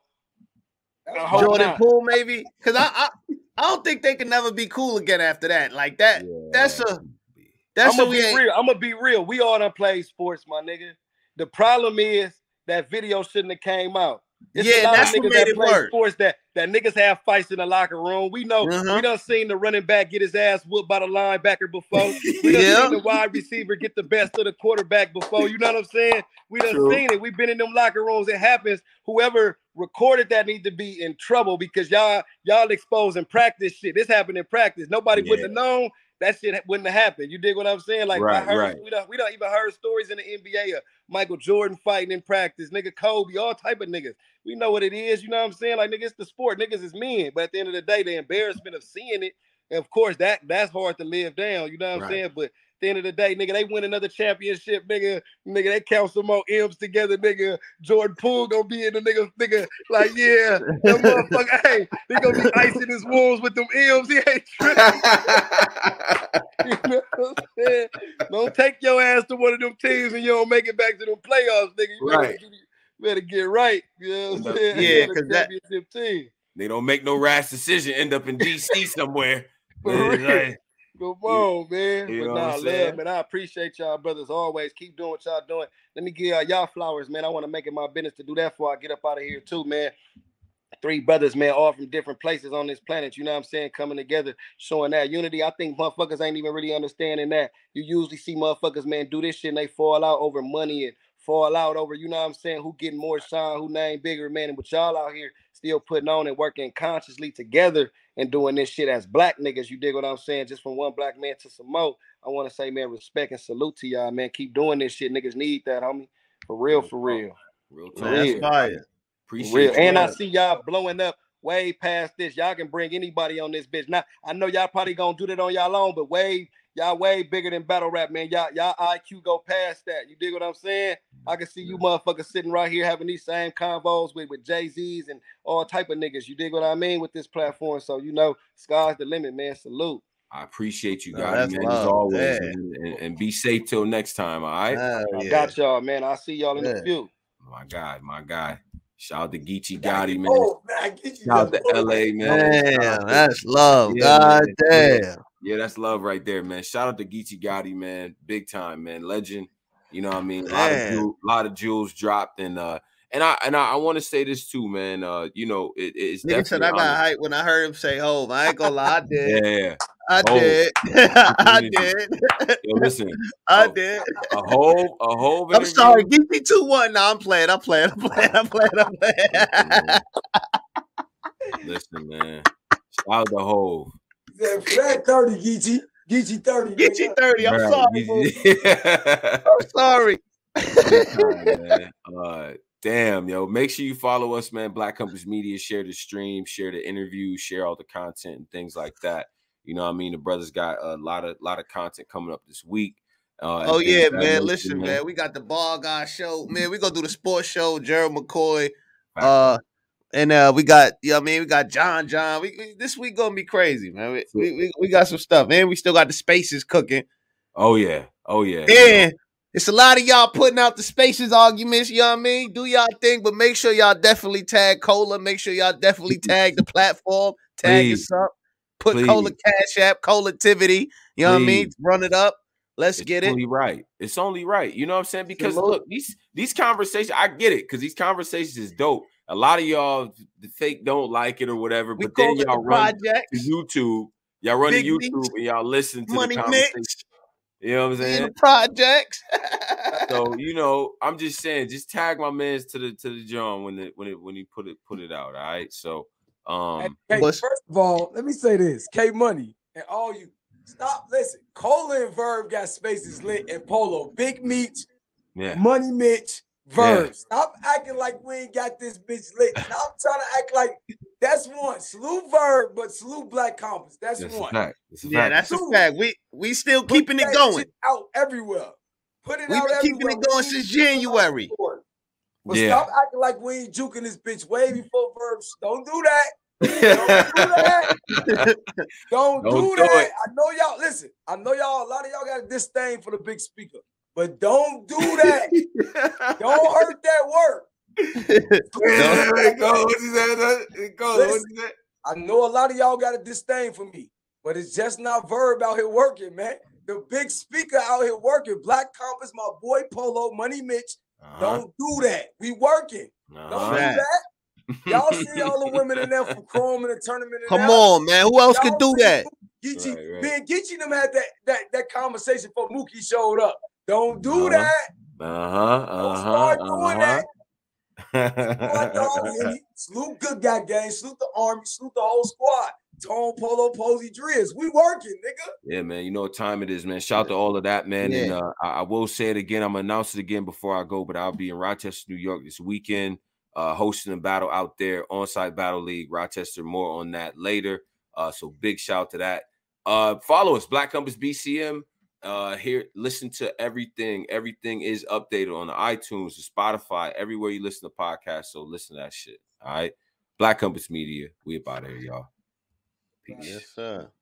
Jordan Poole, maybe, because I don't think they can never be cool again after that. Like that, that's I'm gonna be real. We all done played sports, my nigga. The problem is that video shouldn't have came out. It's a lot of niggas that play sports that niggas have fights in the locker room. We know we done seen the running back get his ass whooped by the linebacker before. We done seen the wide receiver get the best of the quarterback before. You know what I'm saying? We done seen it. We've been in them locker rooms. It happens. Whoever recorded that need to be in trouble because y'all exposing practice shit. This happened in practice. Nobody wouldn't have known. That shit wouldn't have happened. You dig what I'm saying? Like we don't even heard stories in the NBA of Michael Jordan fighting in practice, nigga Kobe, all type of niggas. We know what it is. You know what I'm saying? Like nigga, it's the sport. Niggas is men. But at the end of the day, the embarrassment of seeing it, and of course that's hard to live down. You know what I'm saying? But at the end of the day, nigga, they win another championship, nigga. They count some more M's together, nigga. Jordan Poole gonna be in the nigga, like, yeah, that motherfucker, hey, he gonna be icing his wounds with them M's. He ain't tripping. You know what I'm saying? Don't take your ass to one of them teams and you don't make it back to them playoffs, nigga. You better get right. You know what I'm saying? Yeah, because championship team. They don't make no rash decision, end up in DC somewhere. Come on, man. But love, man. I appreciate y'all, brothers. Always keep doing what y'all doing. Let me give y'all flowers, man. I want to make it my business to do that before I get up out of here, too, man. 3 brothers, man, all from different places on this planet, you know what I'm saying, coming together, showing that unity. I think motherfuckers ain't even really understanding that. You usually see motherfuckers, man, do this shit and they fall out over money and fall out over, you know what I'm saying, who getting more shine, who name bigger, man. And with y'all out here still putting on and working consciously together and doing this shit as black niggas, you dig what I'm saying, just from one black man to some more. I want to say, man, respect and salute to y'all, man. Keep doing this shit. Niggas need that, homie. For real, for real. Real talk. That's fire. Appreciate and I see y'all blowing up way past this. Y'all can bring anybody on this bitch. Now, I know y'all probably gonna do that on y'all own, but y'all way bigger than battle rap, man. Y'all IQ go past that. You dig what I'm saying? I can see you motherfuckers sitting right here having these same convos with Jay-Z's and all type of niggas. You dig what I mean with this platform? So, you know, sky's the limit, man. Salute. I appreciate you guys, man, as always. And be safe till next time, all right? I got y'all, man. I'll see y'all in the few. My guy. Shout out to Geechee Gotti, man. Shout out to LA, man. Damn, that's love. God damn. Yeah, that's love right there, man. Shout out to Geechee Gotti, man. Big time, man. Legend. You know what I mean? A lot of jewels dropped, and I want to say this too, man. You know, it's nigga said I got hype when I heard him say "Hov." I ain't gonna lie, I did. Yeah. I did. I did. Yo, listen. I did. A whole. I'm sorry. Give me 2-1. No, I'm playing. Listen, man. Shout out to Hov. Flat 30, Geechee. Geechee 30. Geechee 30. I'm sorry. I'm sorry. Damn, yo. Make sure you follow us, man. Black Compass Media. Share the stream, share the interview, share all the content and things like that. You know what I mean? The brothers got a lot of content coming up this week. Oh yeah, man. Listen, man. We got the Ball Guy show, man. We gonna do the sports show. Gerald McCoy, and we got, you know what I mean, we got John. This week gonna be crazy, man. We got some stuff, man. We still got the spaces cooking. Oh yeah. And it's a lot of y'all putting out the spaces arguments. You know what I mean? Do y'all thing, but make sure y'all definitely tag Cola. Make sure y'all definitely tag the platform. Tag us up. Put Cola Cash App, Colativity. You know what I mean? Run it up. Let's get it. It's only right. You know what I'm saying? Because look, these conversations, I get it, because these conversations is dope. A lot of y'all, the fake, don't like it or whatever, but then y'all run to YouTube. Y'all run to YouTube and y'all listen to the conversation. You know what I'm saying? The projects. So, you know, I'm just saying, just tag my mans to the John when he put it out. All right. So first of all, let me say this. K Money and all you, stop, listen. Cola and Verb got spaces lit, and Polo. Big Meech, Money Mitch, Verb. Yeah. Stop acting like we ain't got this bitch lit. Stop trying to act like that's one. Salute Verb, but salute Black Compass. That's one. That's a fact. We still keeping it going. Out everywhere. Put it out everywhere. We've been keeping it going since January. But stop acting like we ain't juking this bitch way before Verbs. Don't do that. Don't do that. I know y'all, listen, a lot of y'all got a disdain for the big speaker. But don't do that. Don't hurt that work. I know a lot of y'all got a disdain for me, but it's just not Verb out here working, man. The big speaker out here working. Black Compass, my boy Polo, Money Mitch. Don't do that. We working. Don't do that. Y'all see all the women in there from Chrome in the tournament. Come on, man. Who else could do that? Geechee, Ben Geechee them had that conversation before Mookie showed up. Don't do that. Don't start doing that. Salute Good Guy Gang. Salute the Army. Salute the whole squad. Tone, Polo, Posey, Driz. We working, nigga. Yeah, man. You know what time it is, man. Shout out to all of that, man. Yeah. And I will say it again. I'm going to announce it again before I go, but I'll be in Rochester, New York this weekend, hosting a battle out there, on-site battle league, Rochester. More on that later. So big shout to that. Follow us, Black Compass BCM. Here, listen to everything. Everything is updated on the iTunes, the Spotify, everywhere you listen to podcasts. So listen to that shit. All right. Black Compass Media. We about here, y'all. Peace. Yes, sir.